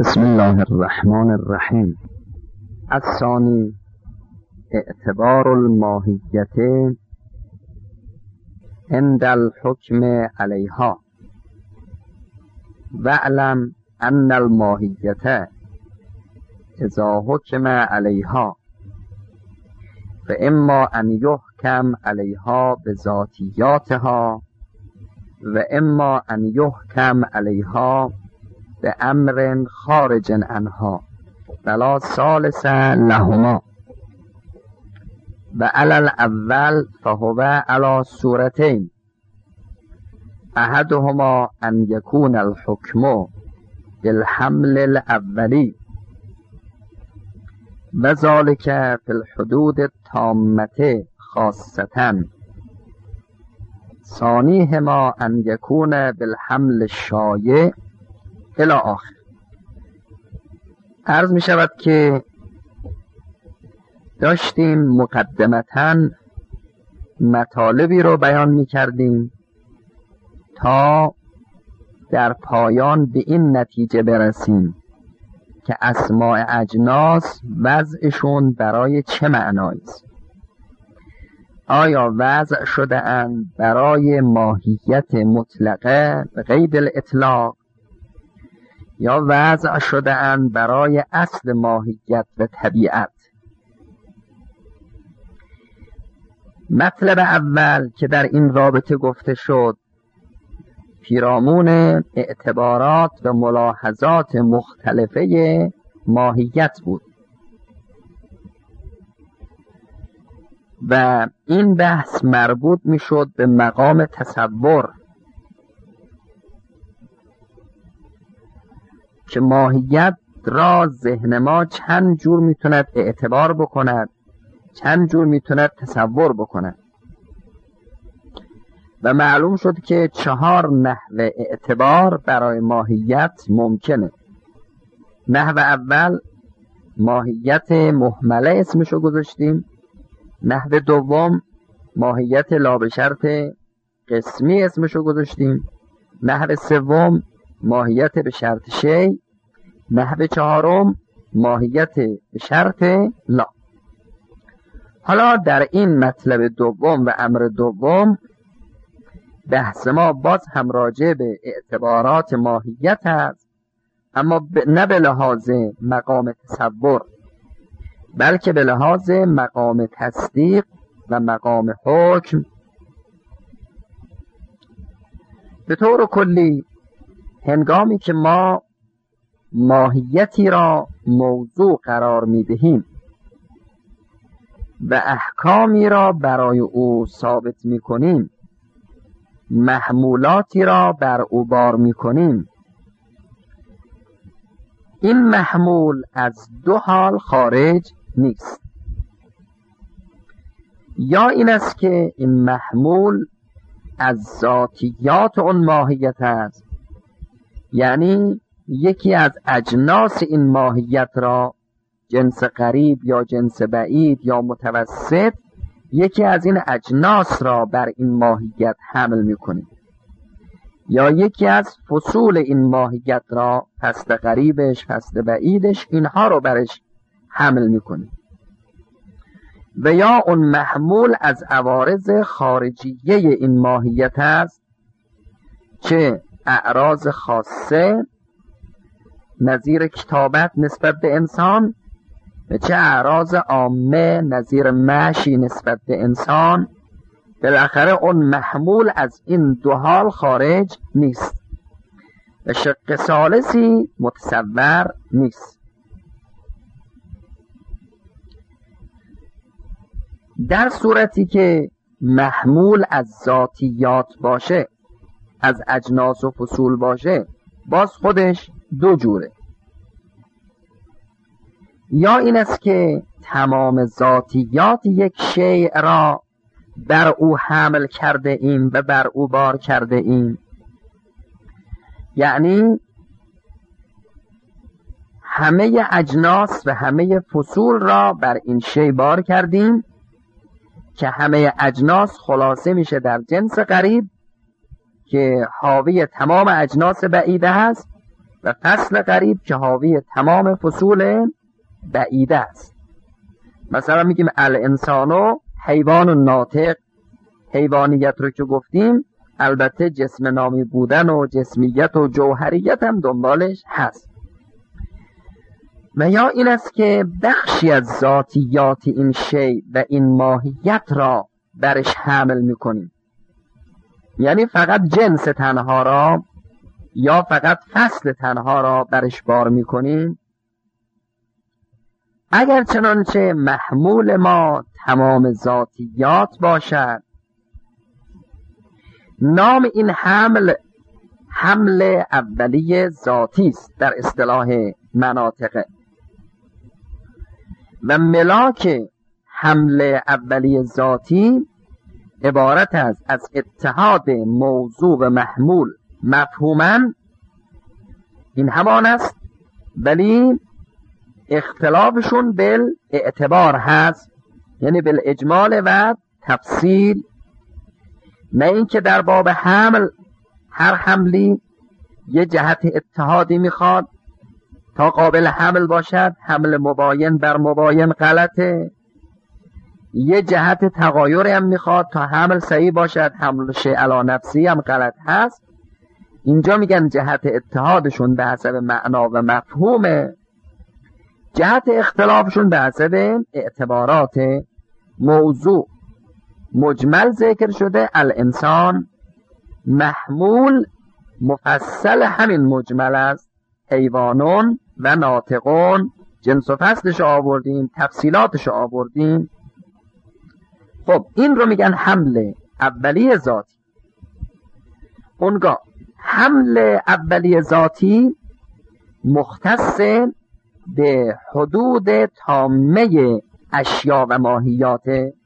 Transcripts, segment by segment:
بسم الله الرحمن الرحیم. الثانی اعتبار الماهیت عند الحکم علیها. واعلم ان الماهیت اذا حکم علیها فاما ان یحکم علیها بذاتیاتها و اما ان یحکم علیها به امر خارج عنها ولا ثالث لهما. و علی الاول فهو علی صورتین، احدهما ان یکون الحکم بالحمل الاولی و ذلك فی الحدود التامة خاصة، ثانیهما ان یکون بالحمل الشایع الی آخر. عرض می شود که داشتیم مقدمتاً مطالبی رو بیان می کردیم تا در پایان به این نتیجه برسیم که اسماء اجناس وضعشون برای چه معنایی است. آیا وضع شده اند برای ماهیت مطلقه به قید الاطلاق یا وضع شده اند برای اصل ماهیت و طبیعت؟ مطلب اول که در این رابطه گفته شد پیرامون اعتبارات و ملاحظات مختلفه ماهیت بود و این بحث مربوط می شد به مقام تصور که ماهیت را ذهن ما چند جور میتوند اعتبار بکند، چند جور میتوند تصور بکند و معلوم شد که 4 نحو اعتبار برای ماهیت ممکنه. نحو اول ماهیت مهمله اسمشو گذاشتیم، نحو دوم ماهیت لا به شرط قسمی اسمشو گذاشتیم، نحو سوم ماهیت به شرط شی، نحو چهارم ماهیت به شرط لا. حالا در این مطلب دوم و امر دوم بحث ما باز هم راجع به اعتبارات ماهیت است، اما نه به لحاظ مقام تصور بلکه به لحاظ مقام تصدیق و مقام حکم. به طور کلی هنگامی که ما ماهیتی را موضوع قرار می دهیم و احکامی را برای او ثابت می کنیم، محمولاتی را بر او بار می کنیم، این محمول از 2 حال خارج نیست. یا این است که این محمول از ذاتیات اون ماهیت است، یعنی یکی از اجناس این ماهیت را، جنس قریب یا جنس بعید یا متوسط، یکی از این اجناس را بر این ماهیت حمل می‌کنیم، یا یکی از فصول این ماهیت را، فصل قریبش، فصل بعیدش، اینها رو برش حمل می‌کنیم. و یا اون محمول از عوارض خارجیه این ماهیت است، چه اعراض خاصه نظیر کتابت نسبت به انسان و چه اعراض عامه نظیر مشی نسبت به انسان. بالاخره اون محمول از این 2 حال خارج نیست و شق ثالثی متصور نیست. در صورتی که محمول از ذاتیات باشه، از اجناس و فصول باشه، باز خودش 2 جوره. یا این است که تمام ذاتیات یک شیء را بر او حمل کرده ایم و بر او بار کرده ایم، یعنی همه اجناس و همه فصول را بر این شیء بار کردیم که همه اجناس خلاصه میشه در جنس قریب که حاوی تمام اجناس بعیده هست، و فصل قریب که حاوی تمام فصول بعیده است. مثلا میگیم الانسانو حیوان ناطق، حیوانیت رو که گفتیم البته جسم نامی بودن و جسمیت و جوهریت هم دنبالش هست. و یا این است که بخشی از ذاتیات این شی و این ماهیت را برش حمل میکنیم، یعنی فقط جنس تنها را یا فقط فصل تنها را برش بار میکنیم. اگر چنانچه محمول ما تمام ذاتیات باشد، نام این حمل اولیه ذاتی است در اصطلاح مناطق، و ملاک حمل اولیه ذاتی عبارت است از اتحاد موضوع و محمول مفهوماً این همان است، ولی اختلافشون بالاعتبار هست، یعنی بالاجمال و تفصیل. نه اینکه در باب حمل هر حملی یه جهت اتحادی میخواد تا قابل حمل باشد، حمل مباین بر مباین غلطه، یه جهت تغایر هم میخواد تا حمل صحیح باشد، حمل شیء علی نفسی هم غلط هست. اینجا میگن جهت اتحادشون به حسب معنا و مفهومه، جهت اختلافشون به حسب اعتبارات موضوع. مجمل ذکر شده الانسان، محمول مفصل همین مجمل است، حیوانون و ناطقون، جنس و فصلش آوردیم، تفصیلاتش آوردیم. خب این رو میگن حمل اولیه ذاتی. اونگاه حمل اولیه ذاتی مختص به حدود تامه اشیا و ماهیات.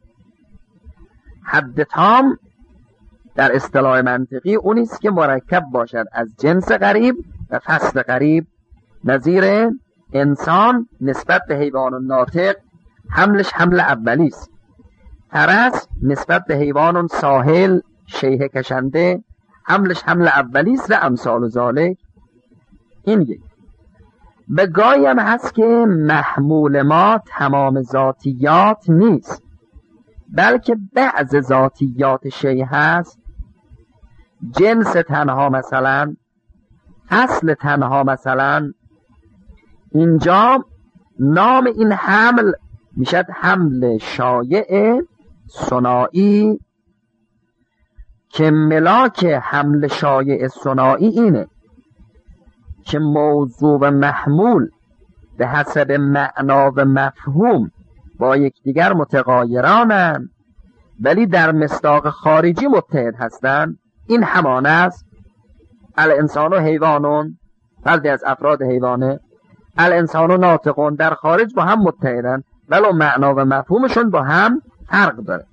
حد تام در اصطلاح منطقی اونیست که مرکب باشد از جنس قریب و فصل قریب. نظیر انسان نسبت به حیوان ناطق حملش حمل اولی است. فرس نسبت به حیوان ساحل شیهه کشنده حملش حمل اولی است و امثال ذالک. این یک. به گاهی هم هست که محمول ما تمام ذاتیات نیست، بلکه بعض ذاتیات شیء هست، جنس تنها مثلا، اصل تنها مثلا. اینجا نام این حمل میشد حمل شایع ثنایی، که ملاک حمل شایع ثنایی اینه که موضوع و محمول به حسب معنا و مفهوم با یکدیگر متغایرانند ولی در مصداق خارجی متحد هستند. این همان است الانسان و حیوانون، فردی از افراد حیوانه، الانسان و ناطقون در خارج با هم متحدن ولو معنا و مفهومشون با هم فرق داره.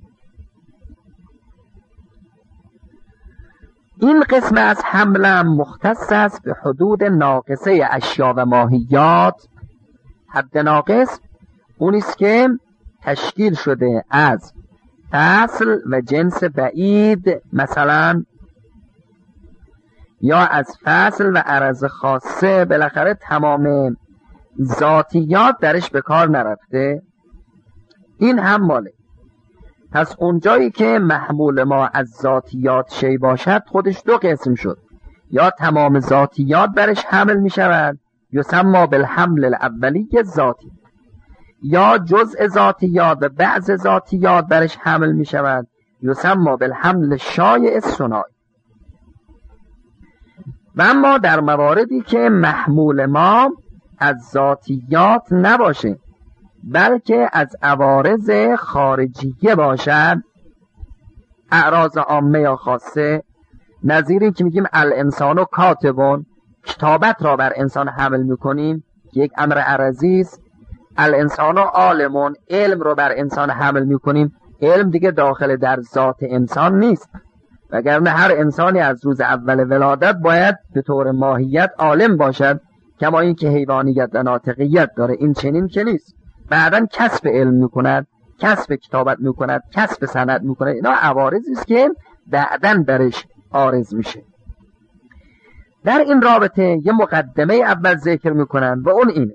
این قسم از حمل مختص است به حدود ناقصه اشیا و ماهیات. حد ناقص اونیست که تشکیل شده از فصل و جنس بعید مثلا، یا از فصل و عرض خاصه، بالاخره تمام ذاتیات درش به کار نرفته. این هم ماله. پس اونجایی که محمول ما از ذاتیات شی باشد خودش دو قسم شد، یا تمام ذاتیات برش حمل می شود یسمى بالحمل الاولی ذاتی، یا جزء ذاتیات و بعض ذاتیات برش حمل می شود یسمى بالحمل شایع ثنایی. و اما در مواردی که محمول ما از ذاتیات نباشه بلکه از عوارض خارجیه باشد، اعراض عامه یا خاصه، نظیری که میگیم الانسان و کاتبون، کتابت را بر انسان حمل میکنیم یک امر عرضی است. الانسان و عالمون، علم رو بر انسان حمل میکنیم، علم دیگه داخل در ذات انسان نیست، وگرنه هر انسانی از روز اول ولادت باید به طور ماهیت عالم باشد، کما این که حیوانیت و ناطقیت داره. این چنین که نیست. بعداً کسب علم میکند، کسب کتابت میکند، کسب سند میکند. اینا عوارضی است که بعداً درش عارض میشه. در این رابطه یه مقدمه اول ذکر میکنن و اون اینه: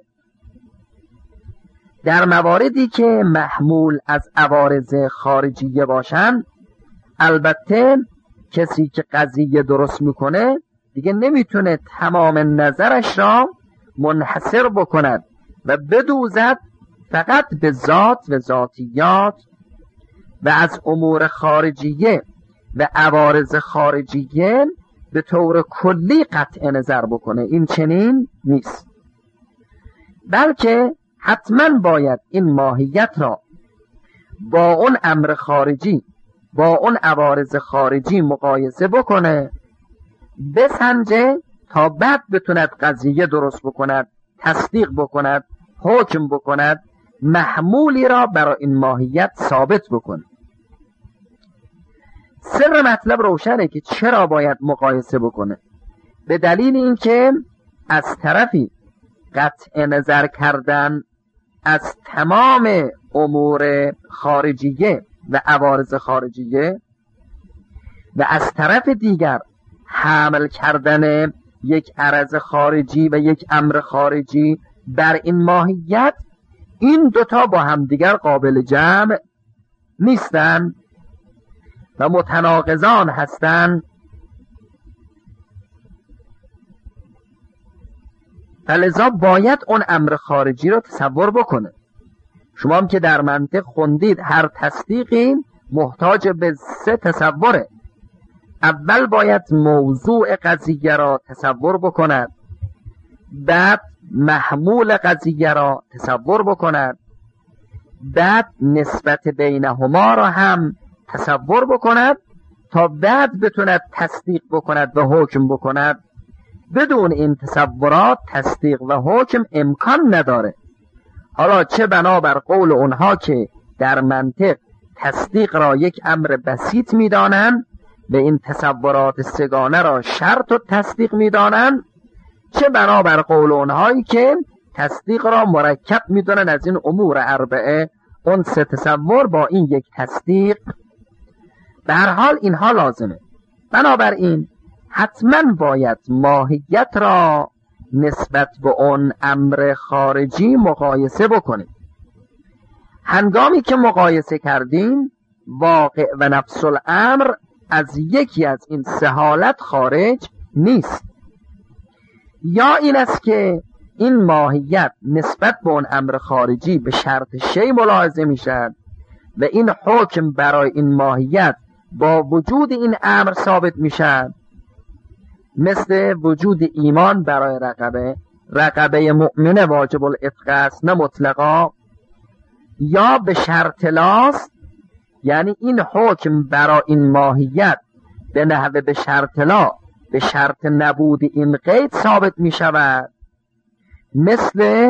در مواردی که محمول از عوارض خارجیه باشن، البته کسی که قضیه درست میکنه دیگه نمیتونه تمام نظرش را منحصر بکند و بدوزد فقط به ذات و ذاتیات و از امور خارجیه و عوارض خارجیه به طور کلی قطع نظر بکنه. این چنین نیست، بلکه حتما باید این ماهیت را با اون امر خارجی، با اون عوارض خارجی مقایسه بکنه، بسنجه تا بعد بتوند قضیه درست بکند، تصدیق بکند، حکم بکند، محمولی را برای این ماهیت ثابت بکند. سر مطلب روشنه که چرا باید مقایسه بکنه. به دلیل اینکه از طرفی قطع نظر کردن از تمام امور خارجیه و عوارض خارجیه و از طرف دیگر حمل کردن یک عرض خارجی و یک امر خارجی بر این ماهیت، این دوتا با همدیگر قابل جمع نیستن و متناقضان هستند. فلذا باید اون امر خارجی رو تصور بکنه. شما هم که در منطق خوندید هر تصدیقی محتاج به 3 تصوره. اول باید موضوع قضیه را تصور بکند، بعد محمول قضیه را تصور بکند، بعد نسبت بینهما را هم تصور بکند تا بعد بتوند تصدیق بکند و حکم بکند. بدون این تصورات تصدیق و حکم امکان نداره. حالا چه بنابر قول اونها که در منطق تصدیق را یک امر بسیط میدانند و این تصورات سگانه را شرط و تصدیق میدانند، چه بنابر قول اونهایی که تصدیق را مرکب میدونن از این امور اربعه، اون 3 تصور با این یک تصدیق. به هر حال اینها لازمه. بنابراین حتما باید ماهیت را نسبت به اون امر خارجی مقایسه بکنیم. هنگامی که مقایسه کردیم، واقع و نفس الامر از یکی از این 3 حالت خارج نیست. یا این است که این ماهیت نسبت به اون امر خارجی به شرط شی ملاحظه می شد و این حکم برای این ماهیت با وجود این امر ثابت می شد، مثل وجود ایمان برای رقبه مؤمنه واجب العتق است نه مطلقا، یا به شرط لاست، یعنی این حکم برای این ماهیت به نحوه به شرط لا، به شرط نبود این قید ثابت می شود، مثل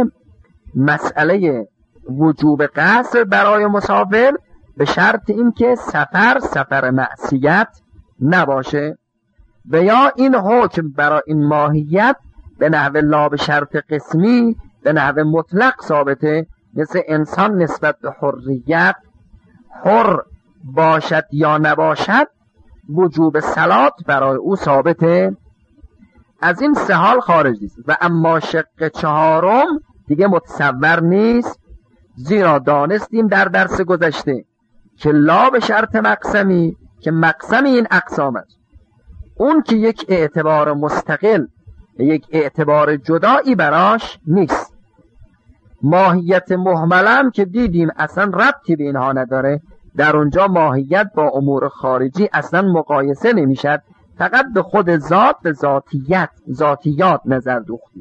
مسئله وجوب قصر برای مسافر به شرط اینکه سفر معصیت نباشه، و یا این حکم برای این ماهیت به نحو لا به شرط قسمی به نحو مطلق ثابته، مثل انسان نسبت به حریت، حر باشد یا نباشد وجوب صلات برای او ثابته. از این 3 حال خارج نیست. و اما شق 4 دیگه متصور نیست، زیرا دانستیم در درس گذشته که لا به شرط مقسمی، که مقسم این اقسام است، اون که یک اعتبار مستقل، یک اعتبار جدایی براش نیست. ماهیت مهملم که دیدیم اصلا ربطی به اینها نداره، در اونجا ماهیت با امور خارجی اصلا مقایسه نمیشد، فقط به خود ذات و ذاتیات نظر دوختیم.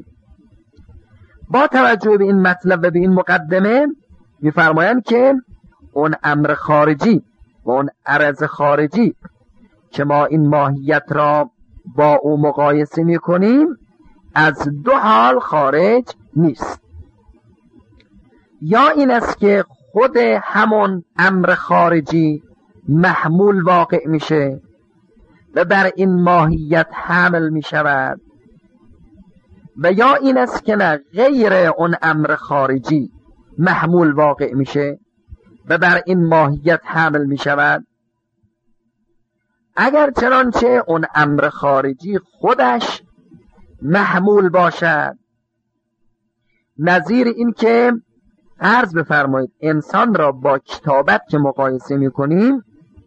با توجه به این مطلب و به این مقدمه میفرمایند که اون امر خارجی و اون عرض خارجی که ما این ماهیت را با او مقایسه میکنیم از 2 حال خارج نیست. یا این است که خود همون امر خارجی محمول واقع میشه و بر این ماهیت حمل میشود، و یا این است که نه، غیر اون امر خارجی محمول واقع میشه و بر این ماهیت حمل میشود. اگر چنانچه اون امر خارجی خودش محمول باشد. نظیر این که عرض بفرمایید انسان را با کتابت که مقایسه میکنیم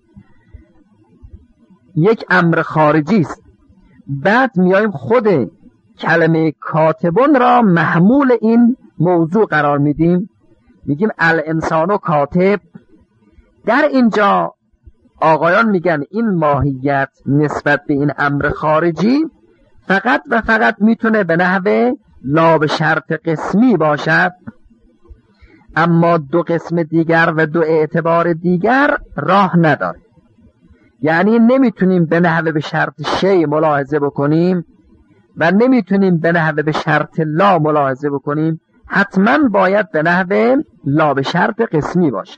یک امر خارجی است، بعد میایم خود کلمه کاتبون را محمول این موضوع قرار میدیم، میگیم الانسان و کاتب. در اینجا آقایان میگن این ماهیت نسبت به این امر خارجی فقط و فقط میتونه به نحو لا به شرط قسمی باشد، اما دو قسم دیگر و دو اعتبار دیگر راه نداره. یعنی نمیتونیم به نحو به شرط شی ملاحظه بکنیم و نمیتونیم به نحو به شرط لا ملاحظه بکنیم، حتما باید به نحو لا به شرط قسمی باشه.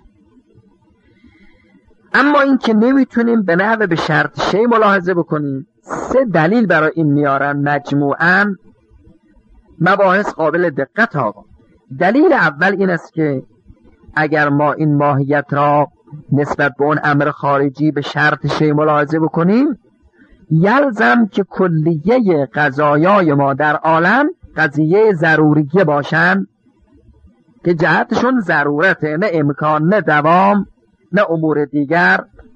اما این که نمیتونیم به نحو به شرط شی ملاحظه بکنیم، سه دلیل برای این میارن مجموعاً، مباحث قابل دقت آقا. دلیل اول این است که اگر ما این ماهیت را نسبت به اون امر خارجی به شرط شی ملاحظه بکنیم، یلزم که کلیه قضایای ما در عالم قضیه ضروریه باشن که جهتشون ضرورته، نه امکان، نه دوام، نه امور دیگر.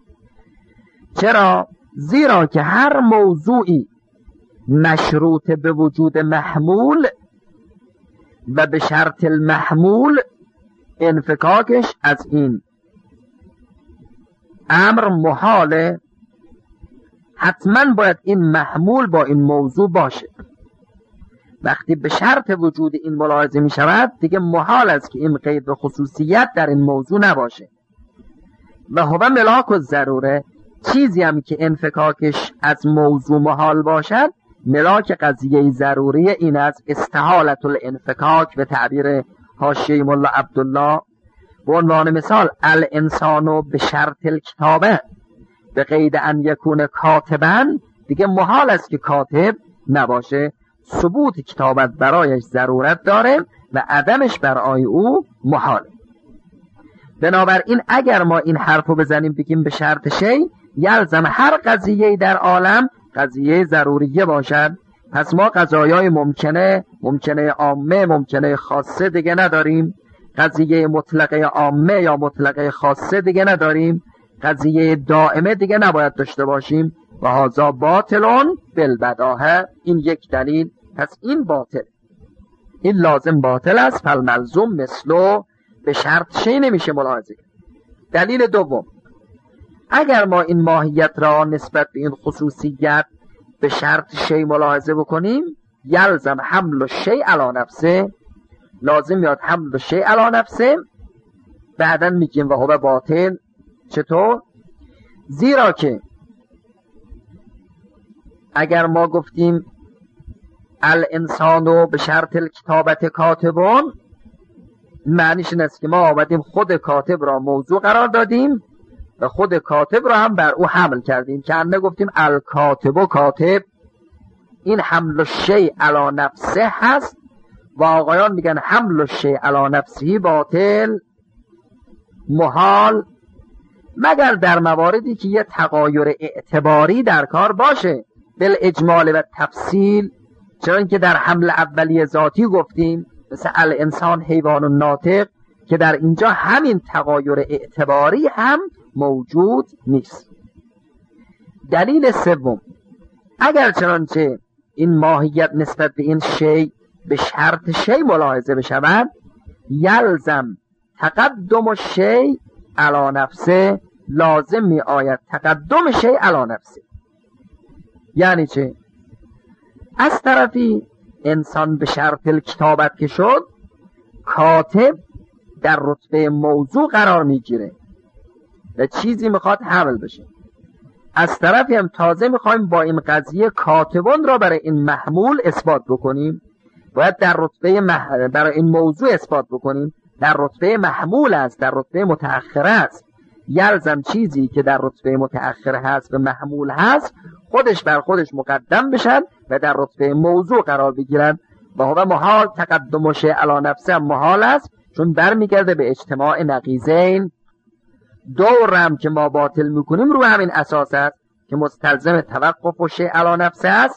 چرا؟ زیرا که هر موضوعی مشروط به وجود محمول و به شرط المحمول انفکاکش از این امر محاله، حتما باید این محمول با این موضوع باشه. وقتی به شرط وجود این ملاحظه می شود، دیگه محال است که این قید به خصوصیت در این موضوع نباشه. و هو ملاک الضروره، چیزی هم که انفکاکش از موضوع محال باشد ملاک قضیه ضروری این از استحالت الانفکاک به تعبیر حاشیه ملا عبدالله. به عنوان مثال الانسانو به شرط الکتابه به قید ان یکون کاتبن، دیگه محال است که کاتب نباشه، ثبوت کتابت برایش ضرورت داره و عدمش برای او محاله. بنابراین اگر ما این حرفو بزنیم بگیم به شرط شی، یلزم هر قضیه در عالم قضیه ضروریه باشد. پس ما قضایای ممکنه عامه، ممکنه خاصه دیگه نداریم، قضیه مطلقه عامه یا مطلقه خاصه دیگه نداریم، قضیه دائمه دیگه نباید داشته باشیم. و هذا باطلون بالبداهه، این یک دلیل. پس این باطل، این لازم باطل است، فالملزوم مثلو به شرط شی نمیشه ملاحظه. دلیل دوم، اگر ما این ماهیت را نسبت به این خصوصیت به شرط شی ملاحظه بکنیم، یلزم حمل و شی علی نفسه، لازم یاد حمل و شی علی نفسه. بعدن میگیم و هو باطل. چطور؟ زیرا که اگر ما گفتیم الانسانو به شرط الکتابت کاتبون، معنیش این است که ما آمدیم خود کاتب را موضوع قرار دادیم و خود کاتب را هم بر او حمل کردیم، که انه گفتیم الکاتب و کاتب. این حمل الشیء علی نفسه هست و آقایان میگن حمل الشیء علی نفسه باطل، محال، مگر در مواردی که یه تغایر اعتباری در کار باشه بالاجمال و تفصیل. چرا که در حمل اولیه ذاتی گفتیم مثل الانسان حیوان ناطق، که در اینجا همین تغایر اعتباری هم موجود نیست. دلیل سوم، اگر چنانچه این ماهیت نسبت به این شی به شرط شی ملاحظه بشود، یلزم تقدم شی علی نفسه، لازم می آید تقدم شی علی نفسه. یعنی چه؟ از طرفی انسان به شرط الکتابت که شد، کاتب در رتبه موضوع قرار میگیره و چیزی میخواد حمل بشه. از طرفی هم تازه میخوایم با این قضیه کاتبان را برای این محمول اثبات بکنیم، باید در رتبه برای این موضوع اثبات بکنیم، در رتبه محمول است، در رتبه متأخره است. یلزم چیزی که در رتبه متأخره هست و محمول هست خودش بر خودش مقدم بشن و در رتبه موضوع قرار بگیرن. و هو محال تقدم شیء علی نفسه هم محال است، چون برمیگرده به اجتماع نقیضین. دور هم که ما باطل میکنیم رو همین اساس است که مستلزم توقف و شیء علی نفسه است.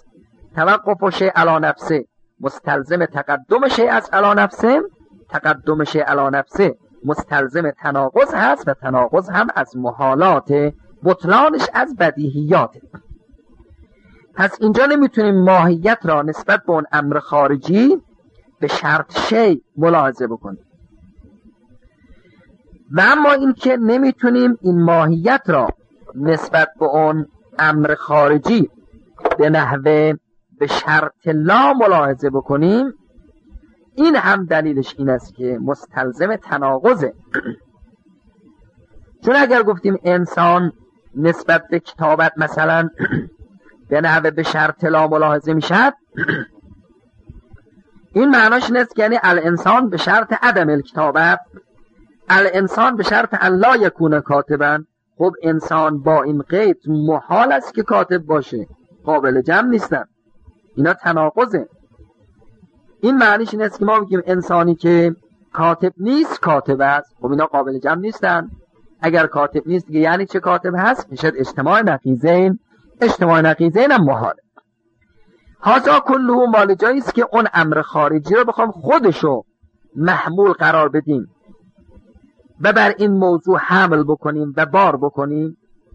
توقف شیء علی نفسه مستلزم تقدم شیء از علی نفسه، تقدم شیء علی نفسه مستلزم تناقض هست و تناقض هم از محالات، بطلانش از بدیهیات. پس اینجا نمیتونیم ماهیت را نسبت به اون امر خارجی به شرط شیء ملاحظه بکنیم. و اما این که نمیتونیم این ماهیت را نسبت به اون امر خارجی به نحوه به شرط لا ملاحظه بکنیم، این هم دلیلش این است که مستلزم تناقضه. چون اگر گفتیم انسان نسبت به کتابت مثلا به نحوه به شرط لا ملاحظه میشد، این معناش این است که یعنی الانسان به شرط عدم الکتابت، الانسان به شرط ان لا یکون کاتبا. خب انسان با این قید محال است که کاتب باشه، قابل جمع نیستن، اینا تناقضه. این معنیش این است که ما میگیم انسانی که کاتب نیست کاتب است، خب اینا قابل جمع نیستن. اگر کاتب نیست دیگه یعنی چه کاتب هست؟ میشد اجتماع نقیضین، اجتماع نقیضین هم محاله. هازا کله مال جایی است که اون امر خارجی رو بخوام خودشو محمول قرار بدیم و بر این موضوع حمل بکنیم و بار بکنیم.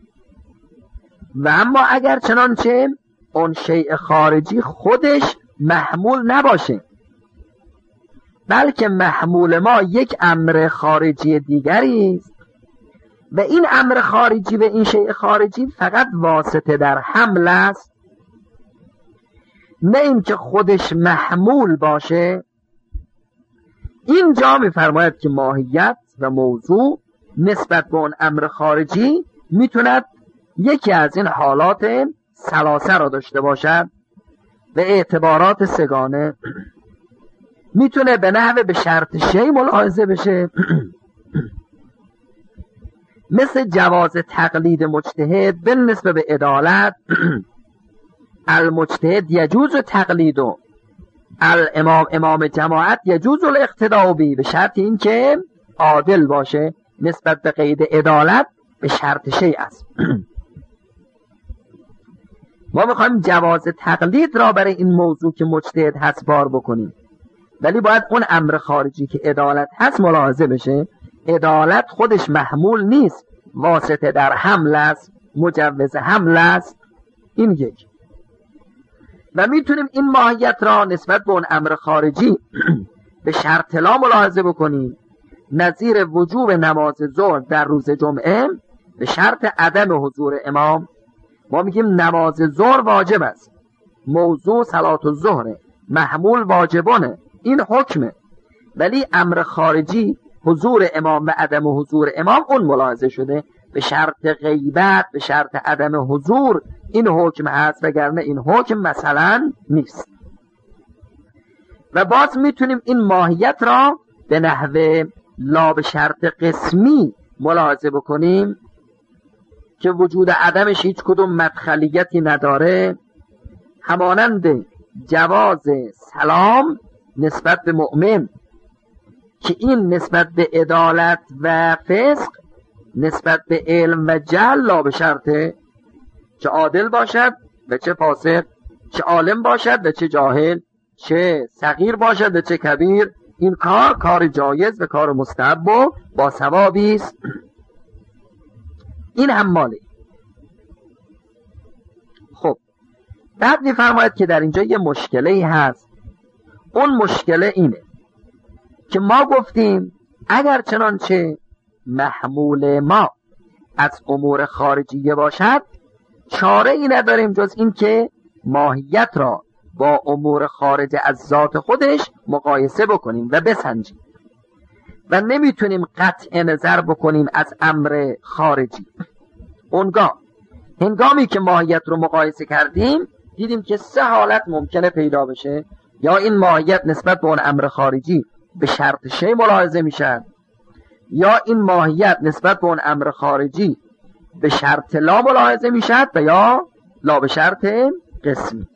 و اما اگر چنانچه اون شیء خارجی خودش محمول نباشه، بلکه محمول ما یک امر خارجی دیگری است و این امر خارجی و این شیء خارجی فقط واسطه در حمل است، نه اینکه خودش محمول باشه، اینجا می‌فرماید که ماهیت و موضوع نسبت به اون امر خارجی میتوند یکی از این حالات ثلاثه را داشته باشد و اعتبارات سگانه. میتونه به نحو به شرط شیء ملاحظه بشه مثل جواز تقلید مجتهد بالنسبه به عدالت. المجتهد یجوز تقلید و الامام امام جماعت یجوز الاقتداء به شرط این که عادل باشه. نسبت به قید عدالت به شرط شیء است. ما میخوایم جواز تقلید را برای این موضوع که مجتهد هست بار بکنیم، ولی باید اون امر خارجی که عدالت هست ملاحظه بشه. عدالت خودش محمول نیست، واسطه در حمل است، مجوز حمل است. این یک. و میتونیم این ماهیت را نسبت به اون امر خارجی به شرط لا ملاحظه بکنیم، نظیر وجوب نماز ظهر در روز جمعه به شرط عدم حضور امام. ما میگیم نماز ظهر واجب است، موضوع صلات الظهر، محمول واجبانه، این حکمه، ولی امر خارجی حضور امام و عدم حضور امام اون ملاحظه شده. به شرط غیبت، به شرط عدم حضور این حکم هست، وگرنه این حکم مثلا نیست. و باز میتونیم این ماهیت را به نحوه لا به شرط قسمی ملاحظه بکنیم که وجود عدمش هیچ کدوم مدخلیتی نداره، همانند جواز سلام نسبت به مؤمن که این نسبت به عدالت و فسق، نسبت به علم و جهل لا به شرطه، چه عادل باشد و چه فاسق، چه عالم باشد و چه جاهل، چه صغیر باشد و چه کبیر، این کار جایز و کار مستحب و با ثوابی است. این هم ماله. خب بعد می‌فرماید که در اینجا یه مشکله‌ای هست. اون مشکله اینه که ما گفتیم اگر چنانچه محمول ما از امور خارجیه باشد، چاره ای نداریم جز این که ماهیت را با امور خارج از ذات خودش مقایسه بکنیم و بسنجیم و نمیتونیم قطع نظر بکنیم از امر خارجی. اونگاه هنگامی که ماهیت رو مقایسه کردیم دیدیم که سه حالت ممکنه پیدا بشه. یا این ماهیت نسبت به اون امر خارجی به شرط شیء ملاحظه میشد، یا این ماهیت نسبت به اون امر خارجی به شرط لا ملاحظه میشد و یا لا به شرط قسمی.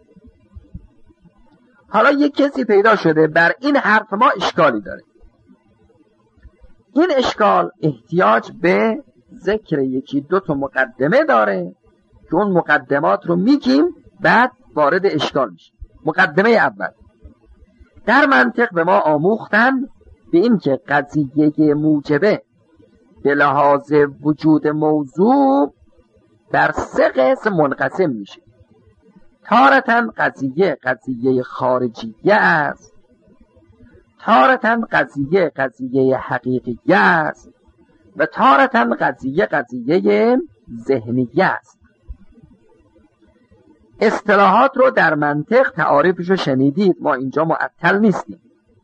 حالا یک کسی پیدا شده بر این حرف ما اشکالی داره. این اشکال احتیاج به ذکر یکی دو تا مقدمه داره که اون مقدمات رو میگیم، بعد وارد اشکال میشه. مقدمه اول، در منطق به ما آموختن به این که قضیه موجبه به لحاظ وجود موضوع در 3 قسم منقسم میشه. تارتاً قضیه خارجیه است، تارتاً قضیه حقیقیه است و تارتاً قضیه ذهنیه است. اصطلاحات رو در منطق تعاریفش رو شنیدید، ما اینجا معطل نیستیم.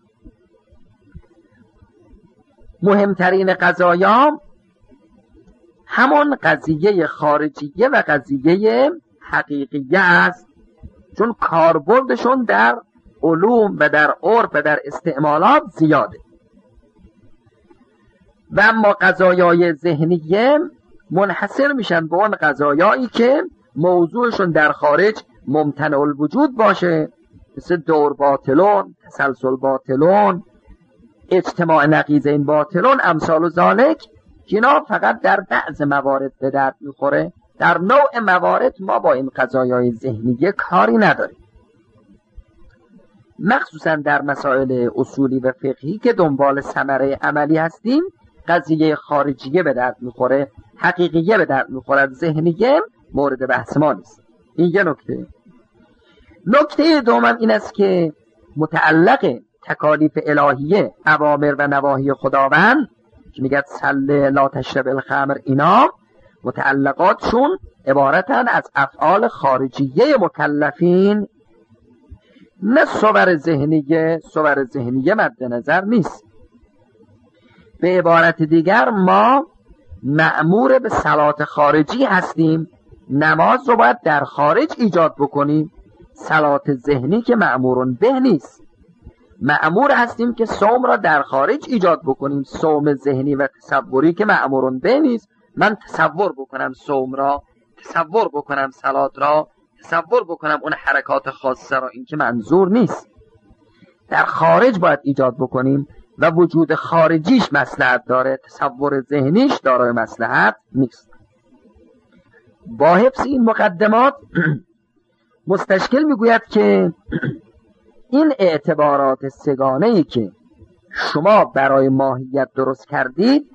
مهمترین قضایا همون قضیه خارجیه و قضیه حقیقیه است، چون کاربردشون در علوم و در عرف و در استعمالات زیاده. و اما قضایای ذهنیه منحصر میشن به اون قضایایی که موضوعشون در خارج ممتنع الوجود باشه، مثل دور باطلون، تسلسل باطلون، اجتماع نقیضین باطلون، امثال و ذالک، که اینا فقط در بعض موارد به درد میخوره. در نوع موارد ما با این قضایای ذهنیه کاری نداریم، مخصوصا در مسائل اصولی و فقهی که دنبال ثمره عملی هستیم. قضیه خارجیه به درد میخوره، حقیقیه به درد میخوره، ذهنیه مورد بحث ما نیست. این یه نکته. نکته دومم این است که متعلق تکالیف الهیه، اوامر و نواهی خداوند که میگه صل لا تشرب الخمر، اینا متعلقاتشون عبارتن از افعال خارجیه مکلفین، نه صور ذهنیه مد نظر نیست. به عبارت دیگر ما مأمور به صلات خارجی هستیم، نماز رو باید در خارج ایجاد بکنیم. صلات ذهنی که مأمورون به نیست. مأمور هستیم که صوم را در خارج ایجاد بکنیم. صوم ذهنی و تصوری که مأمورون به نیست. من تصور بکنم صوم را، تصور بکنم صلات را، تصور بکنم اون حرکات خاصه را، این که منظور نیست. در خارج باید ایجاد بکنیم و وجود خارجیش مصلحت داره، تصور ذهنیش دارای مصلحت نیست. با حفظ این مقدمات مستشکل میگوید که این اعتبارات سگانه‌ای که شما برای ماهیت درست کردید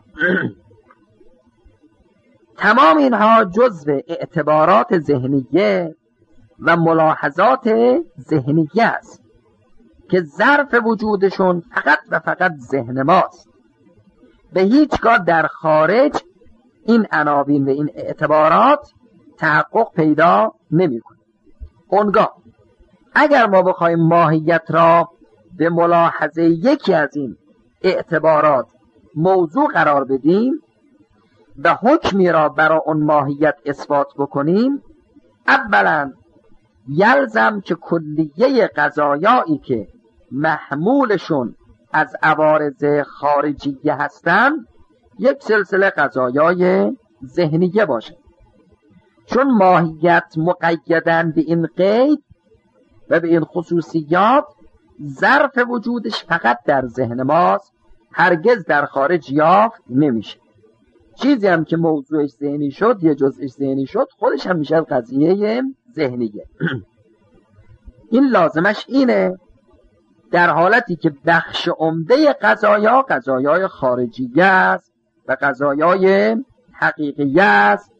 تمام اینها جزو اعتبارات ذهنیه و ملاحظات ذهنیه است که ظرف وجودشون فقط و فقط ذهن ماست. به هیچگاه در خارج این عناوین و این اعتبارات تحقق پیدا نمی‌کنه. اونگاه اگر ما بخوایم ماهیت را به ملاحظه یکی از این اعتبارات موضوع قرار بدیم و حکمی را برای اون ماهیت اثبات بکنیم، اولا یلزم که کلیه قضایایی که محمولشون از عوارض خارجیه هستند یک سلسله قضایای ذهنیه باشه، چون ماهیت مقیدن به این قید و به این خصوصیات ظرف وجودش فقط در ذهن ماست، هرگز در خارج یافت نمیشه. چیزی هم که موضوعش ذهنی شد، یه جزءش ذهنی شد، خودش هم میشه قضیه ذهنیه. این لازمش اینه در حالتی که بخش عمده قضایای خارجیه است و قضایای حقیقیه است،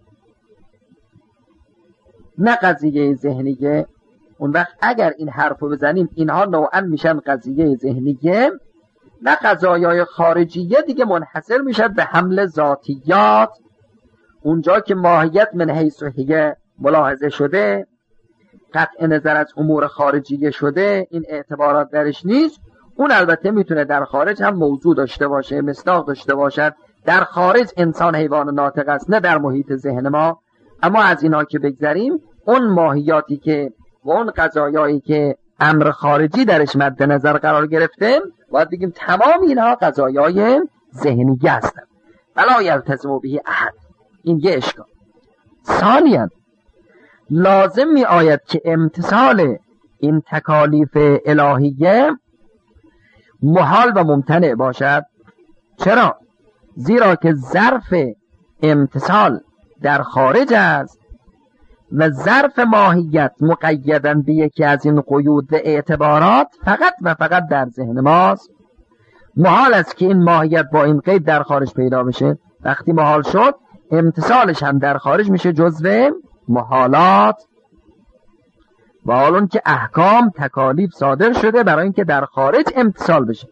نه قضیه ذهنیه. اون وقت اگر این حرفو بزنیم اینها نوعا میشن قضیه ذهنیه، نه قضایای خارجیه دیگه منحصر میشد به حمل ذاتیات. اونجا که ماهیت من حیث و هیه ملاحظه شده، قطع نظر از امور خارجیه شده، این اعتبارات درش نیست. اون البته میتونه در خارج هم موضوع داشته باشه، مصداق داشته باشد. در خارج انسان حیوان ناطق است، نه در محیط ذهن ما. اما از اینا که بگذریم، اون ماهیاتی که و اون قضایایی که امر خارجی درش مد نظر قرار گرفته، باید بگیم تمام اینها قضایای ذهنیه هستند. ولا یلتزم به احد. این یه اشکال. ثانیاً لازم می آید که امتثال این تکالیف الهیه محال و ممتنع باشد. چرا؟ زیرا که ظرف امتثال در خارج است و ظرف ماهیت مقیداً به یکی از این قیود و اعتبارات فقط و فقط در ذهن ماست. محال است که این ماهیت با این قید در خارج پیدا بشه. وقتی محال شد امتصالش هم در خارج میشه جزو محالات، و حالون که احکام تکالیف صادر شده برای اینکه در خارج امتصال بشه.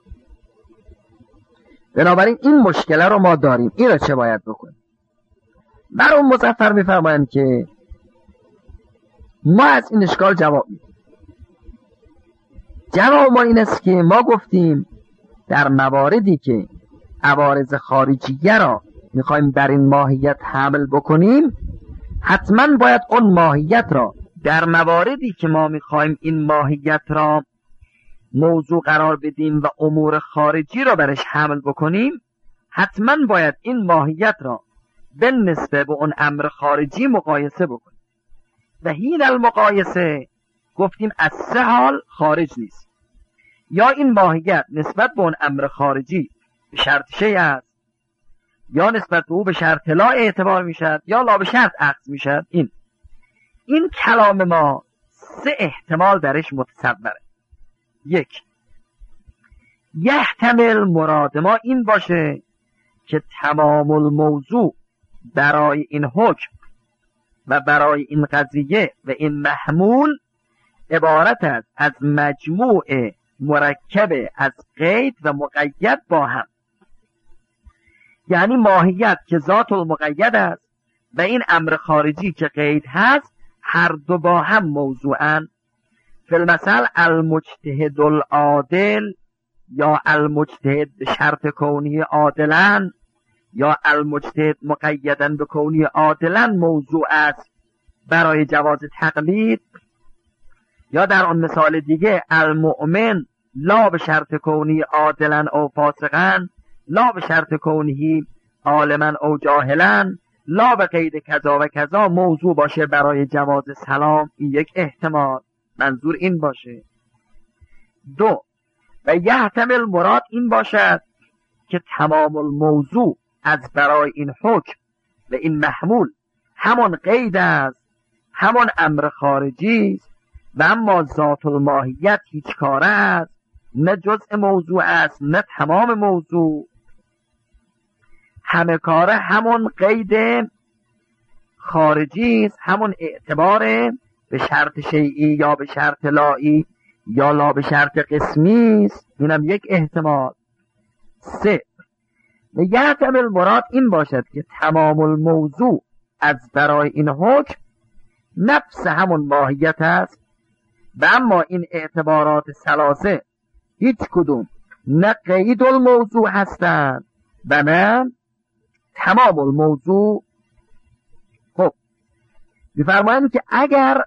بنابراین این مشکل رو ما داریم. این رو چه باید بکنیم؟ مرحوم مظفر میفرمایند که ما از این اشکال جواب میدیم. جواب ما این است که ما گفتیم در مواردی که عوارض خارجیه را میخوایم بر این ماهیت حمل بکنیم، حتما باید اون ماهیت را در مواردی که ما میخوایم این ماهیت را موضوع قرار بدیم و امور خارجی را برش حمل بکنیم، حتما باید این ماهیت را به نسبت به اون امر خارجی مقایسه بکنیم. و هین المقایسه گفتیم از سه حال خارج نیست. یا این ماهیت نسبت به اون امر خارجی به شرط شیء است، یا نسبت به او به شرط لا اعتبار میشد، یا لا به شرط اخذ میشد. این کلام ما سه احتمال درش متصوره. یک، یحتمل مراد ما این باشه که تمام الموضوع برای این حکم و برای این قضیه و این محمول عبارت است از مجموع مرکب از قید و مقید با هم. یعنی ماهیت که ذات المقید است و این امر خارجی که قید هست، هر دو با هم موضوعن. فی المثل المجتهد العادل یا المجتهد به شرط کونی عادلن یا المجتهد مقیداً به کونی عادلن موضوع است برای جواز تقلید. یا در آن مثال دیگه المؤمن لا به شرط کونی عادلن او فاسقن، لا به شرط کونی عالمن او جاهلن، لا به قید کذا و کذا موضوع باشه برای جواز سلام. این یک احتمال، منظور این باشه. دو، و یحتمل مراد این باشد که تمام الموضوع از برای این حکم و این محمول همون قید است، همون امر خارجی است، و اما ذات الماهیت هیچ کاره است، نه جزء موضوع است نه تمام موضوع، همه کاره همون قید خارجی است، همون اعتبار به شرط شیئی یا به شرط لائی یا لا به شرط قسمی است. اینم یک احتمال. سه، و یحتمل مراد این باشد که تمام الموضوع از برای این حکم نفس همون ماهیت است، و اما این اعتبارات ثلاثه هیچ کدوم نه قید الموضوع هستند و نه تمام الموضوع. خب می‌فرمایند که اگر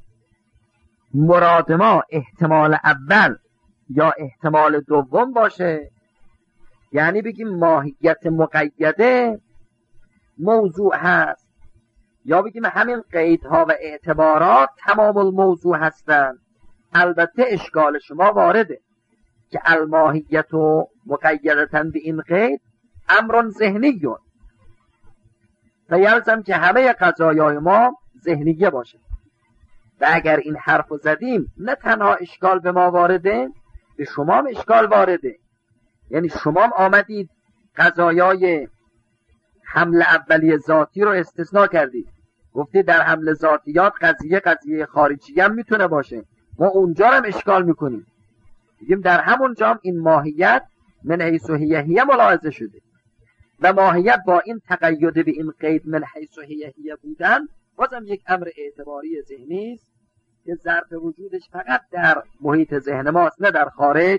مراد ما احتمال اول یا احتمال دوم باشه، یعنی بگیم ماهیت مقیده موضوع هست، یا بگیم همین قیدها و اعتبارات تمام الموضوع هستند، البته اشکال شما وارده که الماهیت و مقیدتن به این قید امر ذهنیون و یلزم که همه قضایای ما ذهنیه باشه. و اگر این حرف رو زدیم نه تنها اشکال به ما وارده، به شما هم اشکال وارده. یعنی شما هم آمدید قضایای حمل اولیه ذاتی رو استثناء کردید، گفتید در حمل ذاتیات قضیه خارجی هم میتونه باشه، ما اونجا هم اشکال میکنیم، بگیم در همون جا هم این ماهیت من حیث هیه ملاحظه شده و ماهیت با این تقید به این قید من حیث هیه بودن بازم یک امر اعتباری ذهنی است که ظرف وجودش فقط در محیط ذهن ماست نه در خارج.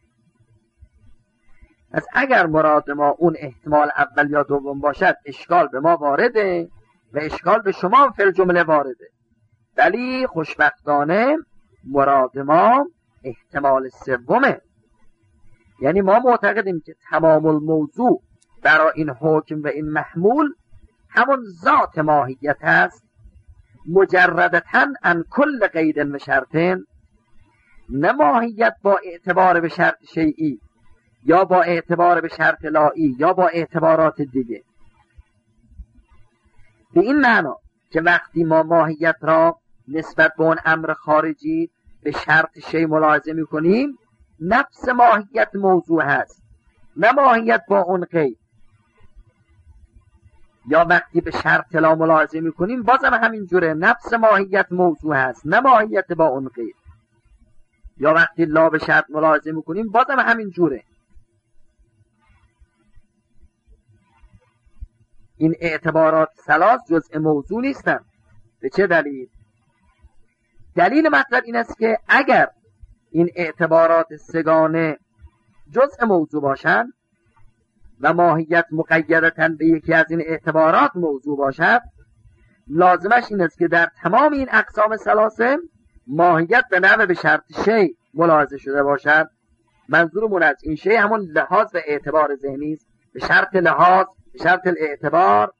پس اگر مراد ما اون احتمال اول یا دوم باشد اشکال به ما وارده و اشکال به شما فی الجمله وارده، ولی خوشبختانه مراد ما احتمال سومه. یعنی ما معتقدیم که تمام الموضوع برای این حکم و این محمول همون ذات ماهیت هست، مجردتاً عن کل قید و شرطین، نه ماهیت با اعتبار به شرط شیئی یا با اعتبار به شرط لائی یا با اعتبارات دیگه. به این معنا که وقتی ما ماهیت را نسبت به اون امر خارجی به شرط شی ملاحظه میکنیم، نفس ماهیت موضوع هست، نه ماهیت با اون قید. یا وقتی به شرط لا ملاحظه میکنیم بازم همین جوره، نفس ماهیت موضوع هست، نه ماهیت با اون قید. یا وقتی لا به شرط ملاحظه میکنیم بازم همین جوره. این اعتبارات ثلاث جزء موضوع نیستن. به چه دلیل؟ دلیل مطلب این است که اگر این اعتبارات سگانه جزء موضوع باشن و ماهیت مقیدتاً به یکی از این اعتبارات موضوع باشد، لازمش این است که در تمام این اقسام ثلاثه ماهیت به نحو به شرط شی ملاحظه شده باشد. منظورمون از این شی همون لحاظ و اعتبار ذهنی است، به شرط لحاظ، به شرط الاعتبار.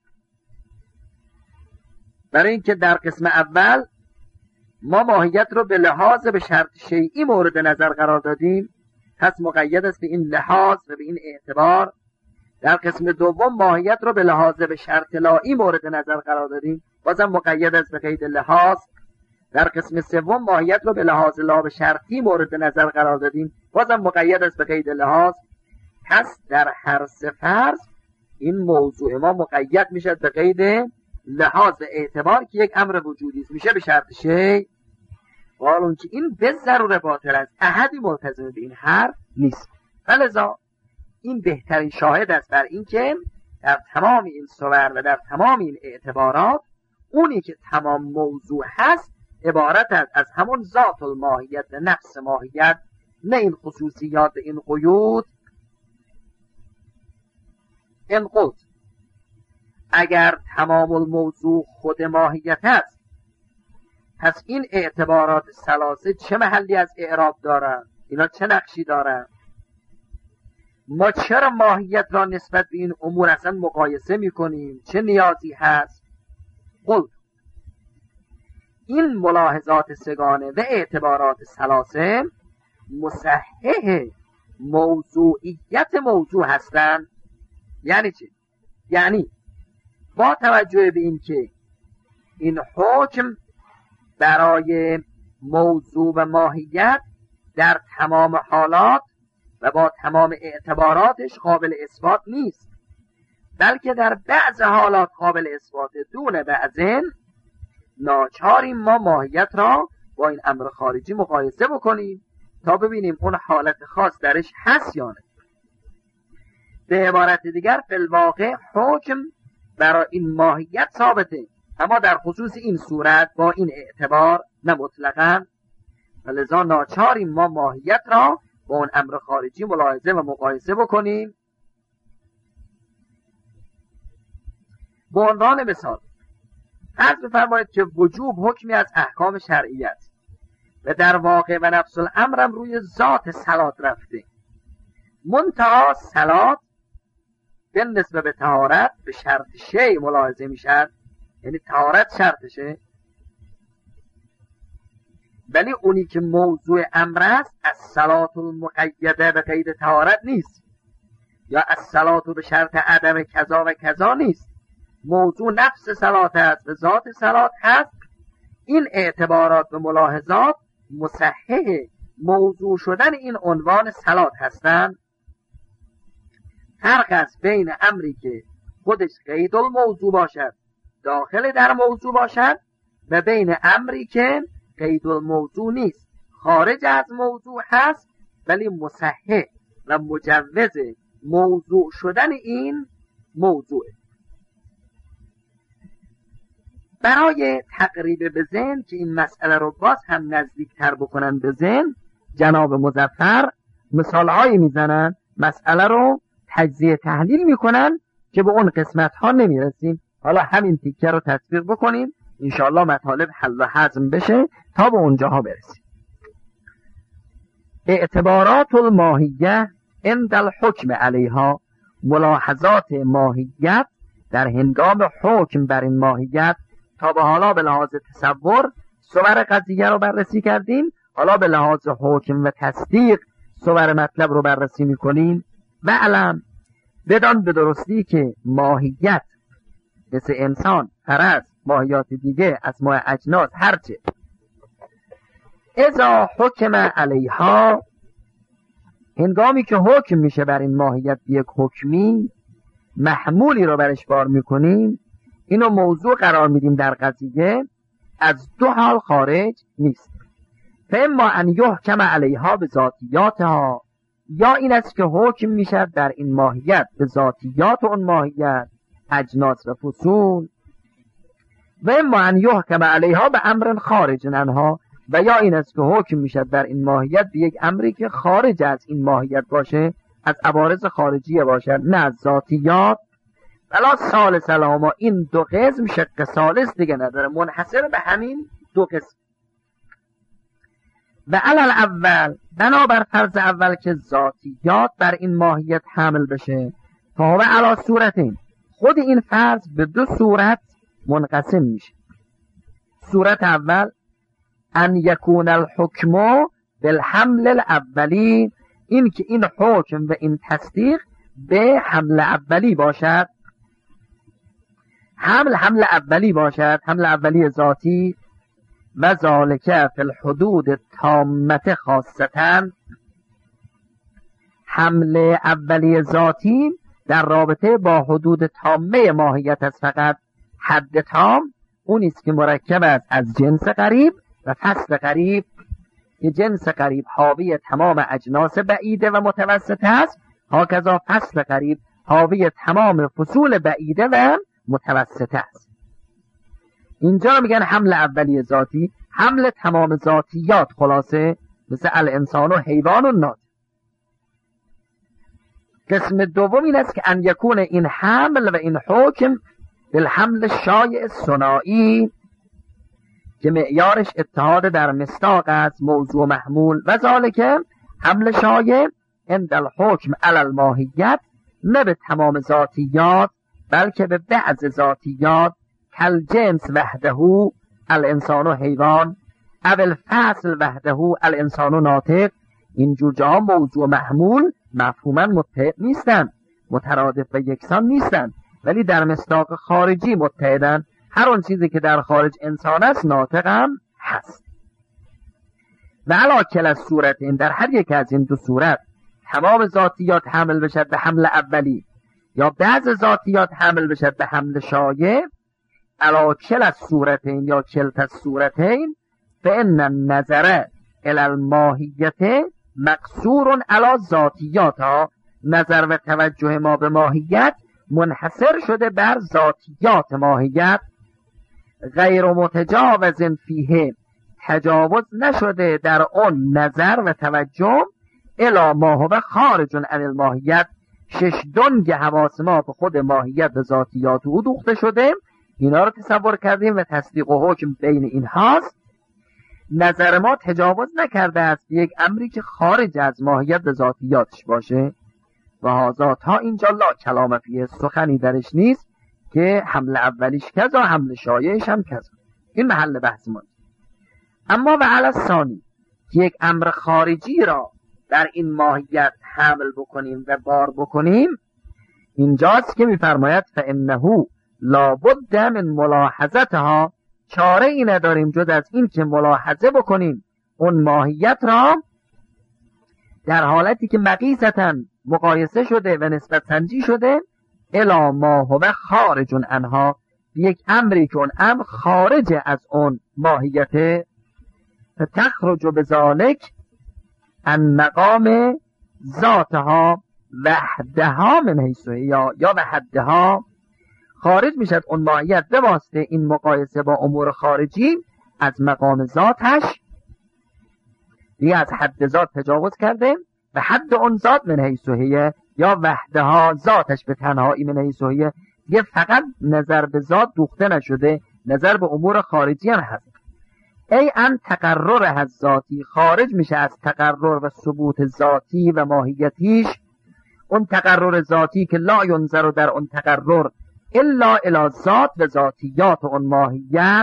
برای اینکه در قسم اول ما ماهیت رو به لحاظ به شرط شیئی مورد نظر قرار دادیم، پس مقید است به این لحاظ و به این اعتبار. در قسم دوم ماهیت رو به لحاظ به شرط لائی مورد نظر قرار دادیم، بازم مقید است به قید لحاظ. در قسم سوم ماهیت رو به لحاظ لا به شرطی مورد نظر قرار دادیم، بازم مقید است به قید لحاظ. پس در هر سه فرض این موضوع ما مقید میشد به قید لحاظ و اعتبار که یک امر وجودی است، میشه به شرط شی. قالون که این به ضرور باطل است، احدی ملتزم به این حرف نیست. فلذا این بهترین شاهد است بر این که در تمام این صور و در تمام این اعتبارات اونی که تمام موضوع هست عبارت است از همون ذات الماهیت و نفس ماهیت، نه این خصوصیات و این قیود. این قلت اگر تمام الموضوع خود ماهیت است، پس این اعتبارات ثلاثه چه محلی از اعراب دارن؟ اینا چه نقشی دارن؟ ما چرا ماهیت را نسبت به این امور اصلا مقایسه میکنیم؟ چه نیازی هست؟ قلت این ملاحظات سگانه و اعتبارات ثلاثه مصحح موضوعیت موضوع هستند. یعنی چی؟ یعنی با توجه به این که این حکم برای موضوع و ماهیت در تمام حالات و با تمام اعتباراتش قابل اثبات نیست، بلکه در بعض حالات قابل اثبات، دون بعضن ناچاریم ما ماهیت را با این امر خارجی مقایسه بکنیم تا ببینیم اون حالت خاص درش هست یا نه. به عبارت دیگر فی الواقع حکم برای این ماهیت ثابته، اما در خصوص این صورت با این اعتبار نه مطلقاً. ولذا ناچاریم ما ماهیت را با اون امر خارجی ملاحظه و مقایسه بکنیم. به عنوان مثال فرض بفرمایید که وجوب حکمی از احکام شرعی است و در واقع و نفس الامرم روی ذات صلات رفته، منتها صلات به نسبت به طهارت به شرط شی ملاحظه میشد، یعنی طهارت شرطشه، ولی اونی که موضوع امر است از صلات المقیده به قید طهارت نیست، یا از صلات به شرط عدم کذا و کذا نیست. موضوع نفس صلات است و ذات صلات هست. این اعتبارات و ملاحظات مصحح موضوع شدن این عنوان صلات هستند. فرق است بین امری که خودش قید الموضوع باشد، داخل در موضوع باشد، و بین امری که قید الموضوع نیست، خارج از موضوع هست، ولی مصحح و مجوز موضوع شدن این موضوع. برای تقریب به ذهن که این مسئله رو باز هم نزدیکتر بکنن به ذهن، جناب مظفر مثالهایی میزنن، مسئله رو تجزیه تحلیل میکنن که به اون قسمت ها نمیرسیم. حالا همین تیکه رو تطبیق بکنیم، انشاءالله مطالب حل و هضم بشه تا به اونجاها برسیم. اعتبارات الماهیه عند الحکم علیها، ملاحظات ماهیت در هنگام حکم بر این ماهیت. تا به حالا به لحاظ تصور صور قضیه رو بررسی کردیم، حالا به لحاظ حکم و تصدیق صور مطلب رو بررسی میکنیم. و علم بدان به درستی که ماهیت مثل انسان، فرض ماهیات دیگه، اسماء اجناس، هرچه. اذا حکم علیها، هنگامی که حکم میشه بر این ماهیت یک حکمی، محمولی رو برش بار میکنیم، اینو موضوع قرار میدیم در قضیه، از دو حال خارج نیست. فاما ان یحکم علیها به ذاتیاتها، یا این است که حکم میشد در این ماهیت به ذاتیات اون ماهیت، اجناس و فصول. و اما ان یحکم علیها به امر خارج عنها، و یا این است که حکم میشد در این ماهیت به یک امری که خارج از این ماهیت باشه، از عوارض خارجیه باشد، نه از ذاتیات. ولا ثالث لهما، این دو قسم شق ثالث دیگه نداره، منحصر به همین دو قسم. و علل اول، بنابر فرض اول که ذاتیات بر این ماهیت حمل بشه، فهو علی صورتین، خود این فرض به دو صورت منقسم میشه. صورت اول ان یکون الحکم بالحمل الاولی، این که این حکم و این تصدیق به حمل اولی باشد، حمل اولی باشد، حمل اولی ذاتی. و ذالک فی الحدود تامه خاصتا، حمل اولی ذاتی در رابطه با حدود تامه ماهیت است، فقط حد تام اون است که مرکب است از جنس قریب و فصل قریب، که جنس قریب حاوی تمام اجناس بعیده و متوسطه است، هاکذا فصل قریب حاوی تمام فصول بعیده و متوسطه است. اینجا میگن حمل اولی ذاتی، حمل تمام ذاتیات، خلاصه مثل الانسان و حیوان و ناطق. قسم دوم این است که ان یکون این حمل و این حکم بالحمل شایع ثنایی، که معیارش اتحاد در مصداق است، موضوع محمول. و ذالک حمل شایع عند الحکم علی الماهیت، نه به تمام ذاتیات بلکه به بعض ذاتیات، کل جنس وحده الانسان و حیوان، اول فصل وحده الانسان و ناطق. اینجور جاها موضوع محمول مفهوما متحد نیستن، مترادف و یکسان نیستن، ولی در مصداق خارجی متحدن. هر اون چیزی که در خارج انسان است ناطق هم هست. و علا کل صورتین، در هر یک از این دو صورت تمام ذاتیات حمل بشد به حمل اولی، یا بعض ذاتیات حمل بشد به حمل شایع، علا کل صورتین یا کلت صورتین، فان النظر الی الماهیت مقصور علی ذاتیاتها، نظر و توجه ما به ماهیت منحصر شده بر ذاتیات ماهیت، غیر متجاوز فیه، تجاوز نشده در اون نظر و توجه، الی ما هو خارج عن الماهیت، شش دنگ حواس ما به خود ماهیت و ذاتیات او دوخته شده، اینا رو تصور کردیم و تصدیق و حکم بین این هاست. نظر ما تجاوز نکرده است به یک امری که خارج از ماهیت و ذاتیاتش باشه، و هازا تا اینجا لا کلام فیه، سخنی درش نیست که حمل اولیش کذا حمل شایعش هم کذا. این محل بحث ما. اما و علی الثانی، که یک امر خارجی را در این ماهیت حمل بکنیم و بار بکنیم، اینجاست که میفرماید فانه لابد من ملاحظتها، چاره ای نداریم جز از این که ملاحظه بکنیم اون ماهیت را در حالتی که مقیسةً مقایسه شده و نسبت سنجی شده، الی ما هو خارج عنها، یک امری که اون امر خارج از اون ماهیت، فتخرج بذالک ان مقام ذاتها وحدها من حیث یا وحدها، خارج میشد اون ماهیت به واسطه این مقایسه با امور خارجی از مقام ذاتش، دیگه از حد ذات تجاوز کرده، و حد اون ذات من حیث یا وحدها، ذاتش به تنهایی من حیث دیگه فقط نظر به ذات دوخته نشده، نظر به امور خارجی هم هست. ای ان تقرر از ذاتی، خارج میشه از تقرر و ثبوت ذاتی و ماهیتیش، اون تقرر ذاتی که لا ینظر در اون تقرر الا الی ذات و ذاتیات اون ماهیت.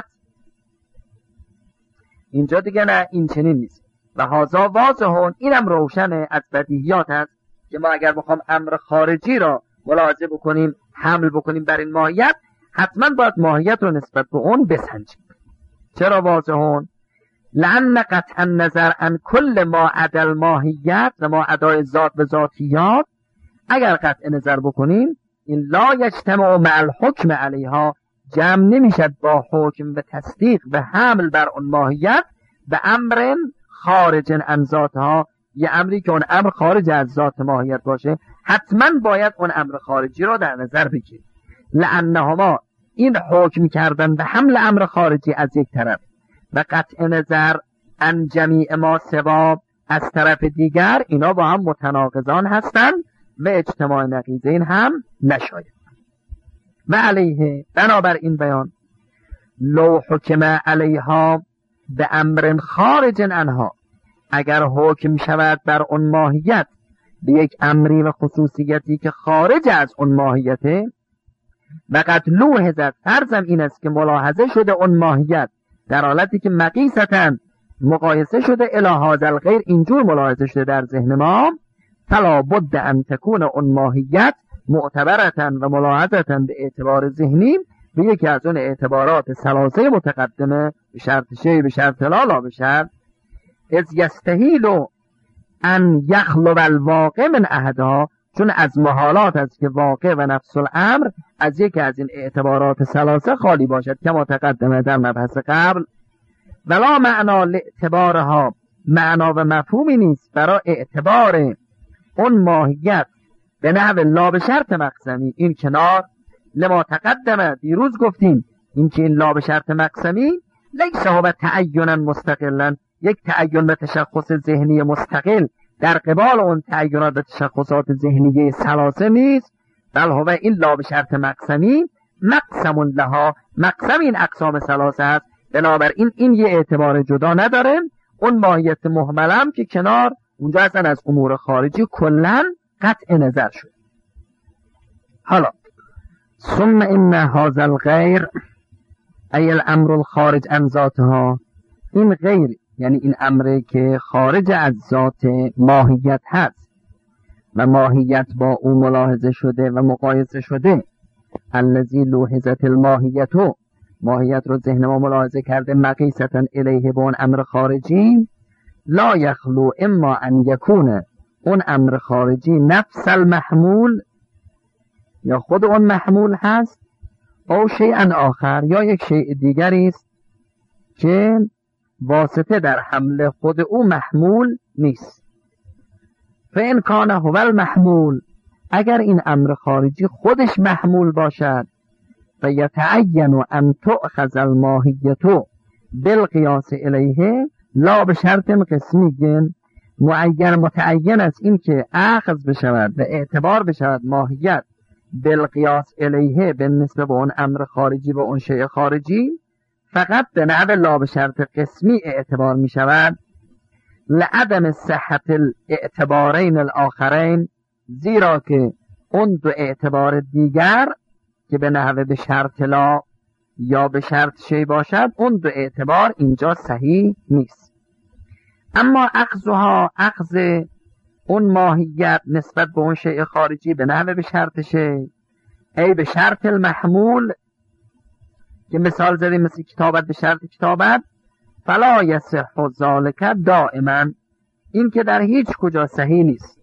اینجا دیگه نه، این چنین نیست. و هازا واضحون، اینم روشنه از بدیهیات هست که ما اگر بخوام امر خارجی را ملاحظه بکنیم، حمل بکنیم بر این ماهیت، حتما باید ماهیت رو نسبت به اون بسنجیم. چرا واضحون؟ لأن قطع النظر عن کل ما عدا الماهیت و ما عدای ذات و ذاتیات، اگر قطع نظر بکنیم این لا یجتمع مع الحکم علیها، جمع نمیشد با حکم و تصدیق و حمل بر اون ماهیت به امر خارج عن ذاتها، یه امری که اون امر خارج از ذات ماهیت باشه، حتما باید اون امر خارجی رو در نظر بگیریم. لأنهما، این حکم کردن به حمل امر خارجی از یک طرف و قطع نظر عن جمیع ما سوا از طرف دیگر، اینا با هم متناقضان هستند و اجتماع نقیضین هم نشاید. و علیه، بنابر این بیان، لو حکم علیها به امر خارج عنها، اگر حکم شود بر اون ماهیت به یک امری و خصوصیتی که خارج از اون ماهیته، و قد لوحظت، فرضم این است که ملاحظه شده اون ماهیت در حالتی که مقیستن مقایسه شده الی هذا الغیر، اینجور ملاحظه شده در ذهن ما، فلا بد ان تکون اون ماهیت معتبرتن و ملاحظتن به اعتبار ذهنی، به یکی از اون اعتبارات ثلاثه متقدمه، به شرط شی، به شرط لا به شرط، اذ یستحیل ان یخلو الواقع من احدها، چون از محالات است که واقع و نفس الامر از یکی از این اعتبارات ثلاثه خالی باشد که متقدمه در مبحث قبل. ولا معنا لاعتبارها، معنا و مفهومی نیست برای اعتبار اون ماهیت به نحو لا به شرط مقسمی، این کنار لما تقدمه، دیروز گفتیم این که این لا به شرط مقسمی لیس هو تعینا مستقلا، یک تعین و تشخص ذهنی مستقل در قبال اون تعینات و تشخصات ذهنی ثلاثه نیست، بل هو این لا به شرط مقسمی مقسم لها، مقسم این اقسام ثلاثه است، بنابراین این یه اعتبار جدا نداره. اون ماهیت محملم که کنار، اونجا اصلا از امور خارجی کلن قطع نظر شد. حالا ثم ان هذا الغیر ای الامر الخارج عن ذاتها، این غیر یعنی این امری که خارج از ذات ماهیت هست و ماهیت با او ملاحظه شده و مقایسه شده، الذی لوحظت الماهیت، ماهیت رو ذهن ما ملاحظه کرده مقیستا الیه به اون امر خارجی، لا یخلو اما ان یکونه، اون امر خارجی نفس المحمول، یا خود اون محمول هست، او شیئا آخر، یا یک شیء دیگری است که واسطه در حمل خود او محمول نیست. فإن کان هو المحمول، اگر این امر خارجی خودش محمول باشد، فیتعین ان تؤخذ الماهیت بالقیاس الیه لا به شرط قسمی، متعین است این که اخذ بشود و اعتبار بشود ماهیت بالقیاس الیه به نسبت به اون امر خارجی و اون شیء خارجی، فقط به نحو لا به شرط قسمی اعتبار می شود، لعدم صحت الاعتبارین الاخرین، زیرا که اون دو اعتبار دیگر که به نحو به شرط لا یا به شرط شی باشد، اون دو اعتبار اینجا صحیح نیست. اما اخذها، اخذ اون ماهیت نسبت به اون شیء خارجی به نحو به شرط شی، ای به شرط المحمول، که مثال زدیم مثل کتابت به شرط کتابت، فلا یصح ذلک دائما، این که در هیچ کجا صحیح نیست.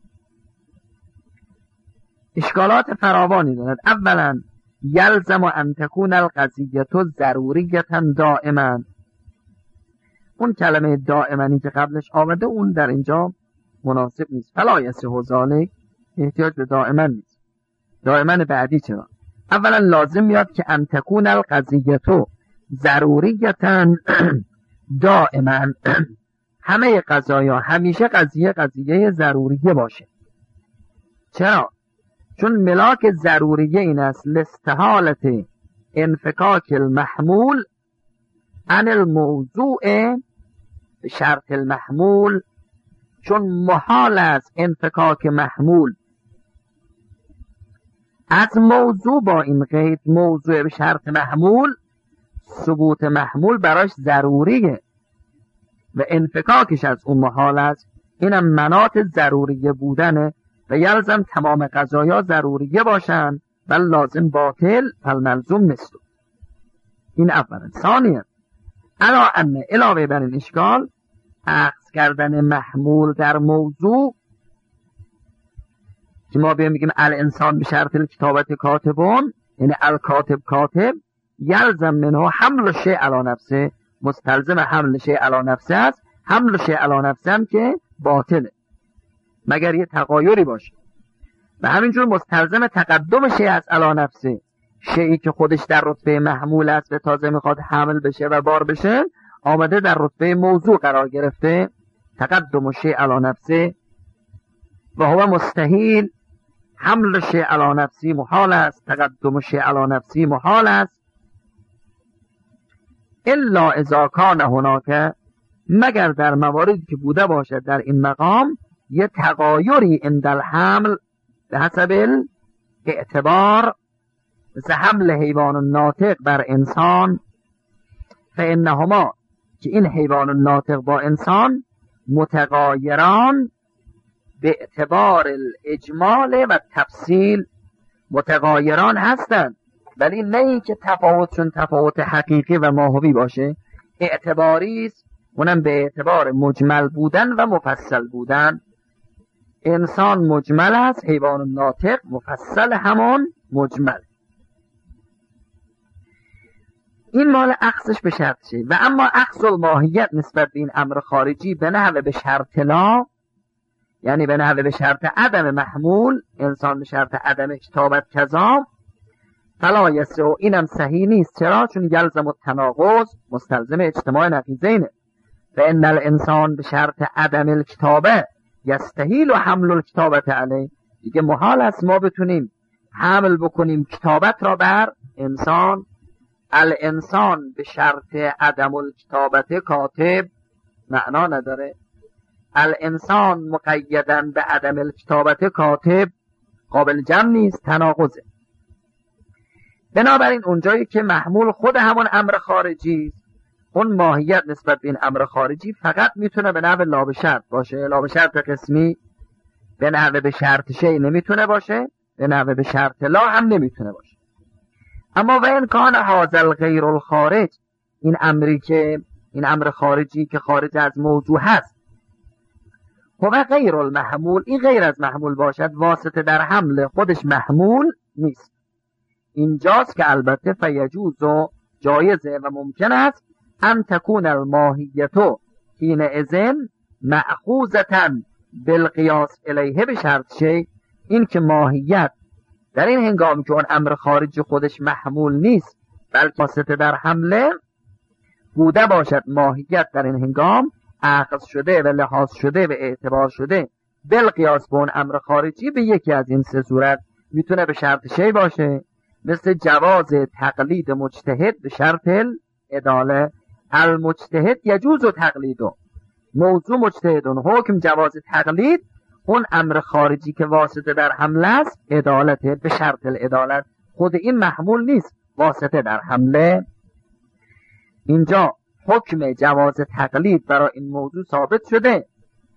اشکالات فراوانی دارد. اولا یلزم ان تکون القضیه ضروریه دائما، اون کلمه دائمانی که قبلش آمده اون در اینجا مناسب نیست. فلا یصح ذلک احتیاج به دائما نیست. دائما بعدی چرا؟ اولا لازم میاد که ان تکون القضیه ضروریه دائما، همه قضایا همیشه قضیه ضروریه باشه. چرا؟ چون ملاک ضروریه این است لاستحالت انفکاک المحمول عن الموضوع شرط المحمول، چون محال است انفکاک محمول از موضوع با این قید، موضوع به شرط محمول، ثبوت محمول براش ضروریه و انفکاکش از اون محال است. اینم مناط ضروریه بودنه و یلزم تمام قضایا ضروریه باشن، بل لازم باطل فالملزوم مثل. این اولا. ثانیا علا ان علاوه بر این اشکال، اخذ کردن محمول در موضوع که ما بگیم الانسان به شرط الکتابت کاتبون، یعنی الکاتب کاتب، یلزم منه حمل شیء علی نفسه، مستلزم حمل شیء علی نفسه است. حمل شیء علی نفسه هم که باطله مگر یه تغایری باشه، و همینجور مستلزم تقدم شیء از علی نفسه، شیئی که خودش در رتبه محمول است و تازه میخواد حمل بشه و بار بشه، آمده در رتبه موضوع قرار گرفته. تقدم شیء علی نفسه و هو مستحیل، حمل شیء علی نفسی محال است، تقدم شیء علی نفسی محال است. الا اذا کان هناک، مگر در مواردی که بوده باشد در این مقام یه تغایری عند الحمل به حسب اعتبار، مثل حمل حیوان ناطق بر انسان، فانهما، که این حیوان ناطق با انسان متغایران به اعتبار الاجمال و تفصیل، متغایران هستند، ولی نه این که تفاوتشون تفاوت حقیقی و ماهوی باشه، اعتباری است، اونم به اعتبار مجمل بودن و مفصل بودن. انسان مجمل است، حیوان ناطق مفصل همون مجمل. این مال اخذش به شرط شه. و اما اخذ الماهیت نسبت به این امر خارجی به نحو به شرط لا، یعنی به نحو به شرط عدم محمول، انسان به شرط عدم کتابت کذا، فلا یسع، اینم صحیح نیست. چرا؟ چون یلزم التناقض، مستلزم اجتماع نقیضینه. و ان الانسان به شرط عدم الکتابه یستحیل و حمل الکتابت علیه، دیگه محال است ما بتونیم حمل بکنیم کتابت را بر انسان. الانسان به شرط عدم الکتابت کاتب معنا نداره. الانسان مقیدن به عدم الکتابت کاتب قابل جمع نیست، تناقضه. بنابراین اونجایی که محمول خود همون امر خارجی، اون ماهیت نسبت به این امر خارجی فقط میتونه به نحو لا به شرط باشه، لا به شرط قسمی، به نحو به شرط شی نمیتونه باشه، به نحو به شرط لا هم نمیتونه باشه. اما و این کان هذا غیر الخارج، این امری که این امر خارجی که خارج از موضوع هست، و غیر المحمول، این غیر از محمول باشد، واسطه در حمل خودش محمول نیست. اینجاست که البته فیجوز و جایزه و ممکن است ان تکون الماهیتو حین اذن مأخوذتن بالقیاس الیه به شرط شی، این که ماهیت در این هنگام که اون امر خارجی خودش محمول نیست بلکه واسطه در حمله بوده باشد، ماهیت در این هنگام اخذ شده و لحاظ شده و اعتبار شده بالقیاس به اون امر خارجی به یکی از این سه صورت. میتونه به شرط شی باشه، مثل جواز تقلید مجتهد به شرط العداله. المجتهد یجوز تقلیدو، موضوع مجتهدون، حکم جواز تقلید اون امر خارجی که واسطه در حمله است عدالته به شرط العدالت. خود این محمول نیست، واسطه در حمله. اینجا حکم جواز تقلید برای این موضوع ثابت شده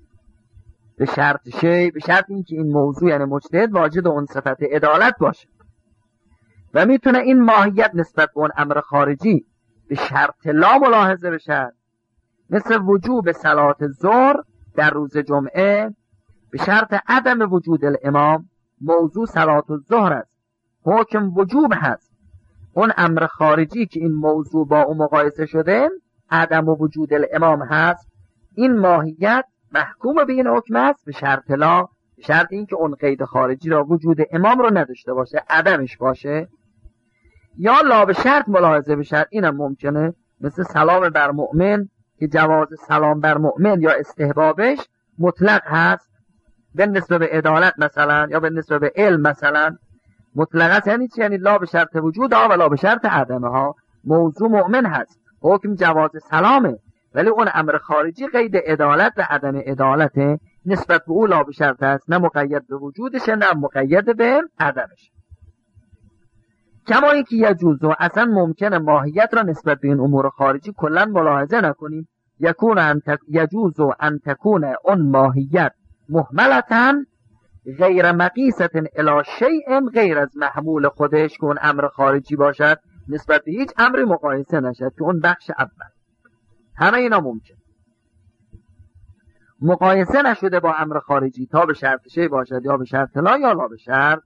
به شرط شی، به شرط اینکه این موضوع یعنی مجتهد واجد اون صفت عدالت باشه. و میتونه این ماهیت نسبت به اون امر خارجی به شرط لا ملاحظه بشه، مثل وجوب صلات ظهر در روز جمعه به شرط عدم وجود الامام. موضوع صلات الظهر است، حکم وجوب هست. اون امر خارجی که این موضوع با اون مقایسه شده عدم وجود الامام هست، این ماهیت محکوم به این حکم است به شرط لا، به شرط اینکه اون قید خارجی را وجود امام رو نداشته باشه، عدمش باشه. یا لا به شرط ملاحظه بشه، اینم ممکنه، مثل سلام بر مؤمن که جواز سلام بر مؤمن یا استحبابش مطلق هست به نسبت به عدالت مثلا یا به نسبت به علم مثلا. مطلق هست یعنی چی؟ یعنی لا به شرط وجود ها و لا به شرط عدمه ها. موضوع مؤمن هست، حکم جواز سلامه، ولی اون امر خارجی قید عدالت و عدم عدالته، نسبت به او لا به شرط هست، نه مقید به وجودشه نه مقید به عدمش. کما اینکه یجوزو، اصلا ممکنه ماهیت را نسبت به این امور خارجی کلا ملاحظه نکنیم. یجوزو ان تکون اون ماهیت محملتن غیر مقیستن الی شیء غیر از محمول خودش که اون امر خارجی باشد، نسبت به هیچ امری مقایسه نشد که اون بخش اول. همه اینا ممکن مقایسه نشده با امر خارجی تا به شرط شی باشد یا به شرط لا یا لا به شرط.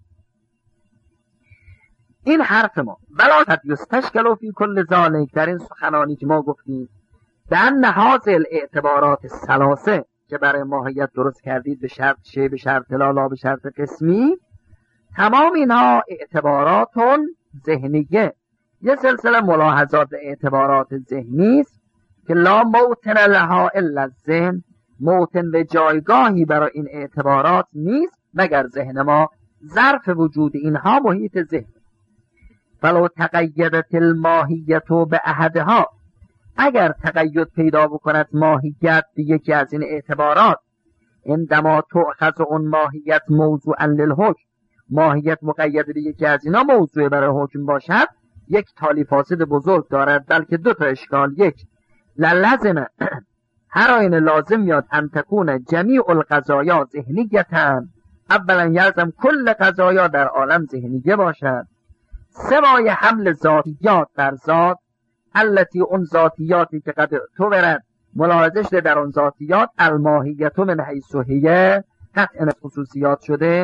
این حرف ما ولا قد یستشکل فی کل ذالک، در این سخنانی که ما گفتیم در نهاز الاعتبارات الثلاثه که برای ماهیت درست کردید، به شرط شی، به شرط لا، لا به شرط قسمی، تمام اینها اعتبارات ذهنیه، یه سلسله ملاحظات اعتبارات ذهنی است که لا موطن لها الا الذهن، موطن و جایگاهی برای این اعتبارات نیست مگر ذهن ما. ظرف وجود اینها محیط ذهن. فلو تقیدت الماهیت به احدها، اگر تقید پیدا بکند ماهیت به یکی از این اعتبارات، عندما تؤخذ اون ماهیت موضوعا للحکم، ماهیت مقید به یکی از اینا موضوع برای حکم باشد، یک تالی فاسد بزرگ دارد، بلکه دو تا اشکال. یک، لازم هر آینه لازم یاد ان تکون جمیع القضایا ذهنیتن، اولا یلزم کل قضایا در عالم ذهنیه باشد، سوای حمل ذاتیات بر ذات، التي اون ذاتیاتی که قد اعتبرت ملاحظه شده در اون ذاتیات الماهیت من حیث هی قطعا خصوصیات شده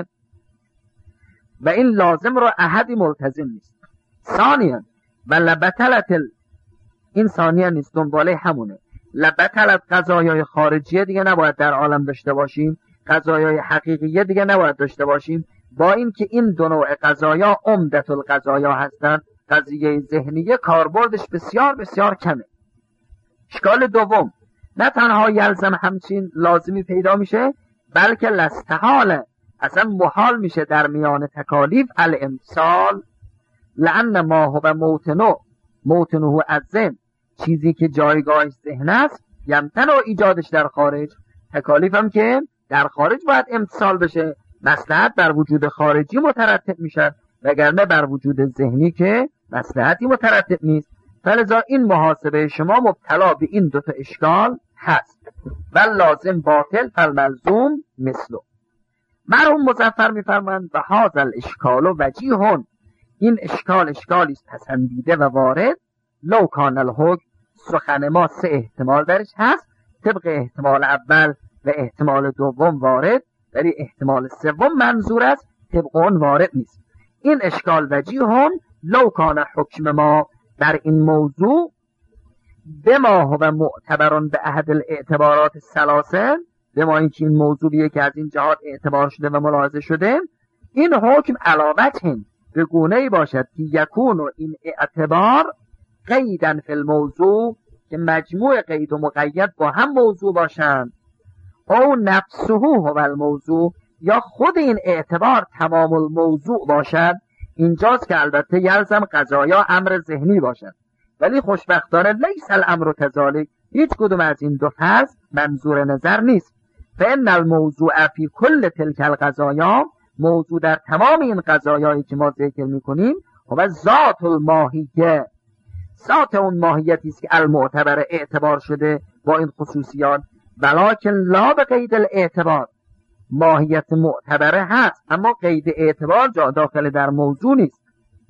و این لازم را احدی ملتزم نیست. ثانیا و لبطلت این ثانیا نیست، دنباله همونه. لبطلت قضایای خارجیه دیگه نباید در عالم داشته باشیم، قضایای حقیقیه دیگه نباید داشته باشیم، با اینکه این دو نوع قضایا عمدت القضایا هستند. قضیه ذهنیه کاربردش بسیار بسیار کمه. اشکال دوم، نه تنها یلزم همچین لازمی پیدا میشه، بلکه لستحاله، اصلا محال میشه در میان تکالیف الامثال، لأن ما هو موطنه از ذهن، چیزی که جایگاهش ذهن است، یمتنع ایجادش در خارج. تکالیف هم که در خارج باید امتصال بشه، مصلحت بر وجود خارجی مترتب میشه، وگرنه بر وجود ذهنی که مصلحتی مترتب نیست. فلذا این محاسبه شما مبتلا به این دوتا اشکال هست. و لازم باطل فالملزوم مثلو. مرحوم مظفر میفرمند و هذا الاشکال و وجیهون، این اشکالی است پسندیده و وارد. لو کان الحکم، سخن ما سه احتمال درش هست، طبق احتمال اول و احتمال دوم وارد، ولی احتمال سوم منظور است، طبق اون وارد نیست. این اشکال وجیهون لو کان حکم ما در این موضوع بما هو معتبرون به احد الاعتبارات الثلاثه، بما اینکه این موضوع که از این جهات اعتبار شده و ملاحظه شده، این حکم علاوتهم به گونه‌ای باشد که یکون و این اعتبار قیدن فی الموضوع، که مجموع قید و مقید با هم موضوع باشند، او نفسه هو الموضوع، یا خود این اعتبار تمام الموضوع باشد. اینجاست که البته یلزم قضایا امر ذهنی باشد، ولی خوشبختانه لیس الامر کذالک، هیچ کدوم از این دو فرض منظور نظر نیست. فان الموضوع فی کل تلک القضایا، موضوع در تمام این قضایایی که ما ذکر میکنیم و ذات الماهیه، ذات اون ماهیتی است که المعتبر اعتبار شده با این خصوصیات، ولکن لا به قید الاعتبار، ماهیت معتبره هست اما قید اعتبار جا داخل در موضوع نیست.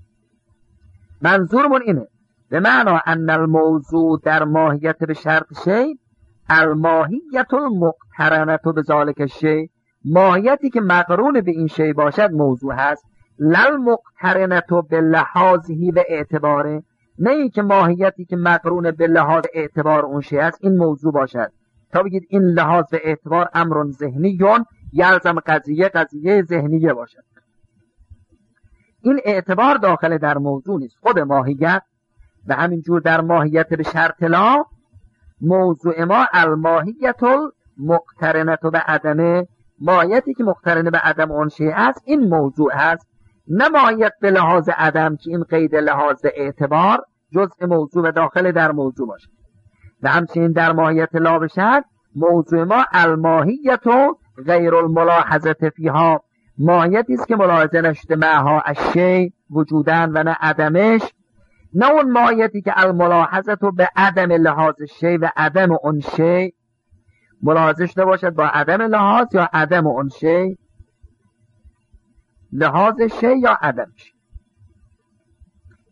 منظورمون اینه به معنا ان الموضوع در ماهیت به شرط شی، الماهیت المقترنه به ذالک شی، ماهیتی که مقرون به این شی باشد موضوع هست. لل مقترنه به لحاظی و اعتباره، نه این که ماهیتی که مقرون به لحاظ اعتبار اون شی است این موضوع باشد. تا بگید این لحاظ و اعتبار امر ذهنیون، یلزم قضیه ذهنیه باشد. این اعتبار داخل در موضوع نیست، خود ماهیت. و همینجور در ماهیت به شرط لا، موضوع ما الماهیت المقترنه به عدمه، ماهیتی که مقترنه به عدم اون شیء است این موضوع هست، نه ماهیت به لحاظ عدم که این قید لحاظ اعتبار جزء موضوع و داخل در موضوع باشه. و همچنین در ماهیت لا به شرط، موضوع ما الماهیت غیر الملاحظه فیها، ماهیتی است که ملاحظه نشده معها الشیء وجودن و نه عدمش، نه اون ماهیتی که الملاحظه به عدم لحاظ شیء و عدم اون شیء ملاحظه شده باشد با عدم لحاظ یا عدم اون شیء، لحاظ شیء یا عدمش.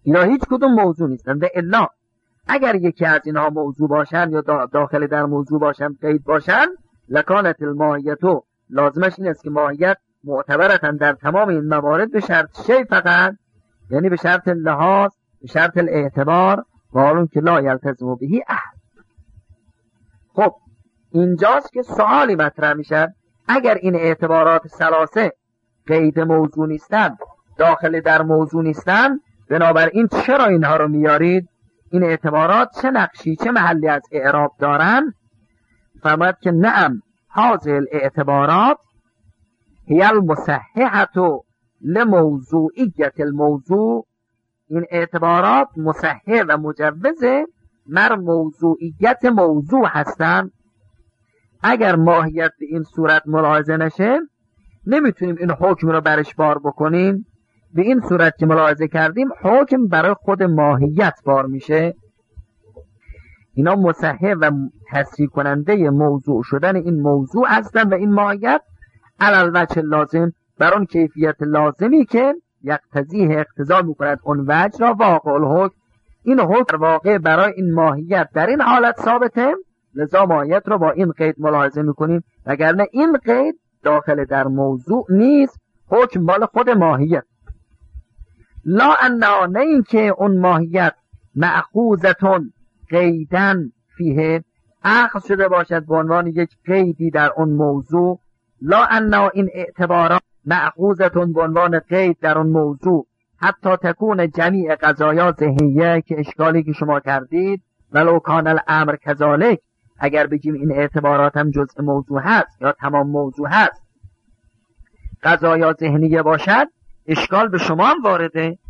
اینا هیچ کدوم موضوع نیستن. و الا اگر یکی از اینها موضوع باشن یا داخل در موضوع باشن، قید باشن، لکانت الماهیتو، لازمش این است که ماهیت معتبرتن در تمام این موارد به شرط شی فقط، یعنی به شرط لحاظ، به شرط الاعتبار، و حالون که لا یلتزم بهی احد. خب اینجاست که سوالی مطرح میشه، اگر این اعتبارات ثلاثه قید موضوع نیستن، داخل در موضوع نیستن، بنابراین چرا اینها رو میارید؟ این اعتبارات چه نقشی، چه محلی از اعراب دارن؟ فرماید که نعم هذه الاعتبارات هی المصححة لموضوعیت الموضوع، این اعتبارات مصحح و مجوزه مر موضوعیت موضوع هستن. اگر ماهیت به این صورت ملاحظه نشه، نمیتونیم این حکم رو برش بار بکنیم. به این صورت که ملاحظه کردیم حکم برای خود ماهیت بار میشه. اینا مصحح و تصریح کننده موضوع شدن این موضوع هستن و این ماهیت علی الوجه لازم، بر اون کیفیت لازمی که یقتضیه اقتضا میکند اون وجه را واقع الحکم، این حکم واقع برای این ماهیت در این حالت ثابته، لذا ماهیت رو با این قید ملاحظه میکنیم، وگرنه این قید داخل در موضوع نیست، حکم مال خود ماهیت. لا انا، نه این که اون ماهیت مأخوذتون قیدن فیه، اخذ شده باشد به عنوان یک قیدی در اون موضوع. لا انا، این اعتبارات مأخوذتون به عنوان قید در اون موضوع، حتی تکون جمیع قضایا ذهنیه، که اشکالی که شما کردید، ولو کان الامر کذالک، اگر بگیم این اعتبارات هم جزء موضوع هست یا تمام موضوع هست، قضایا ذهنیه باشد، اشکال به شما هم وارده.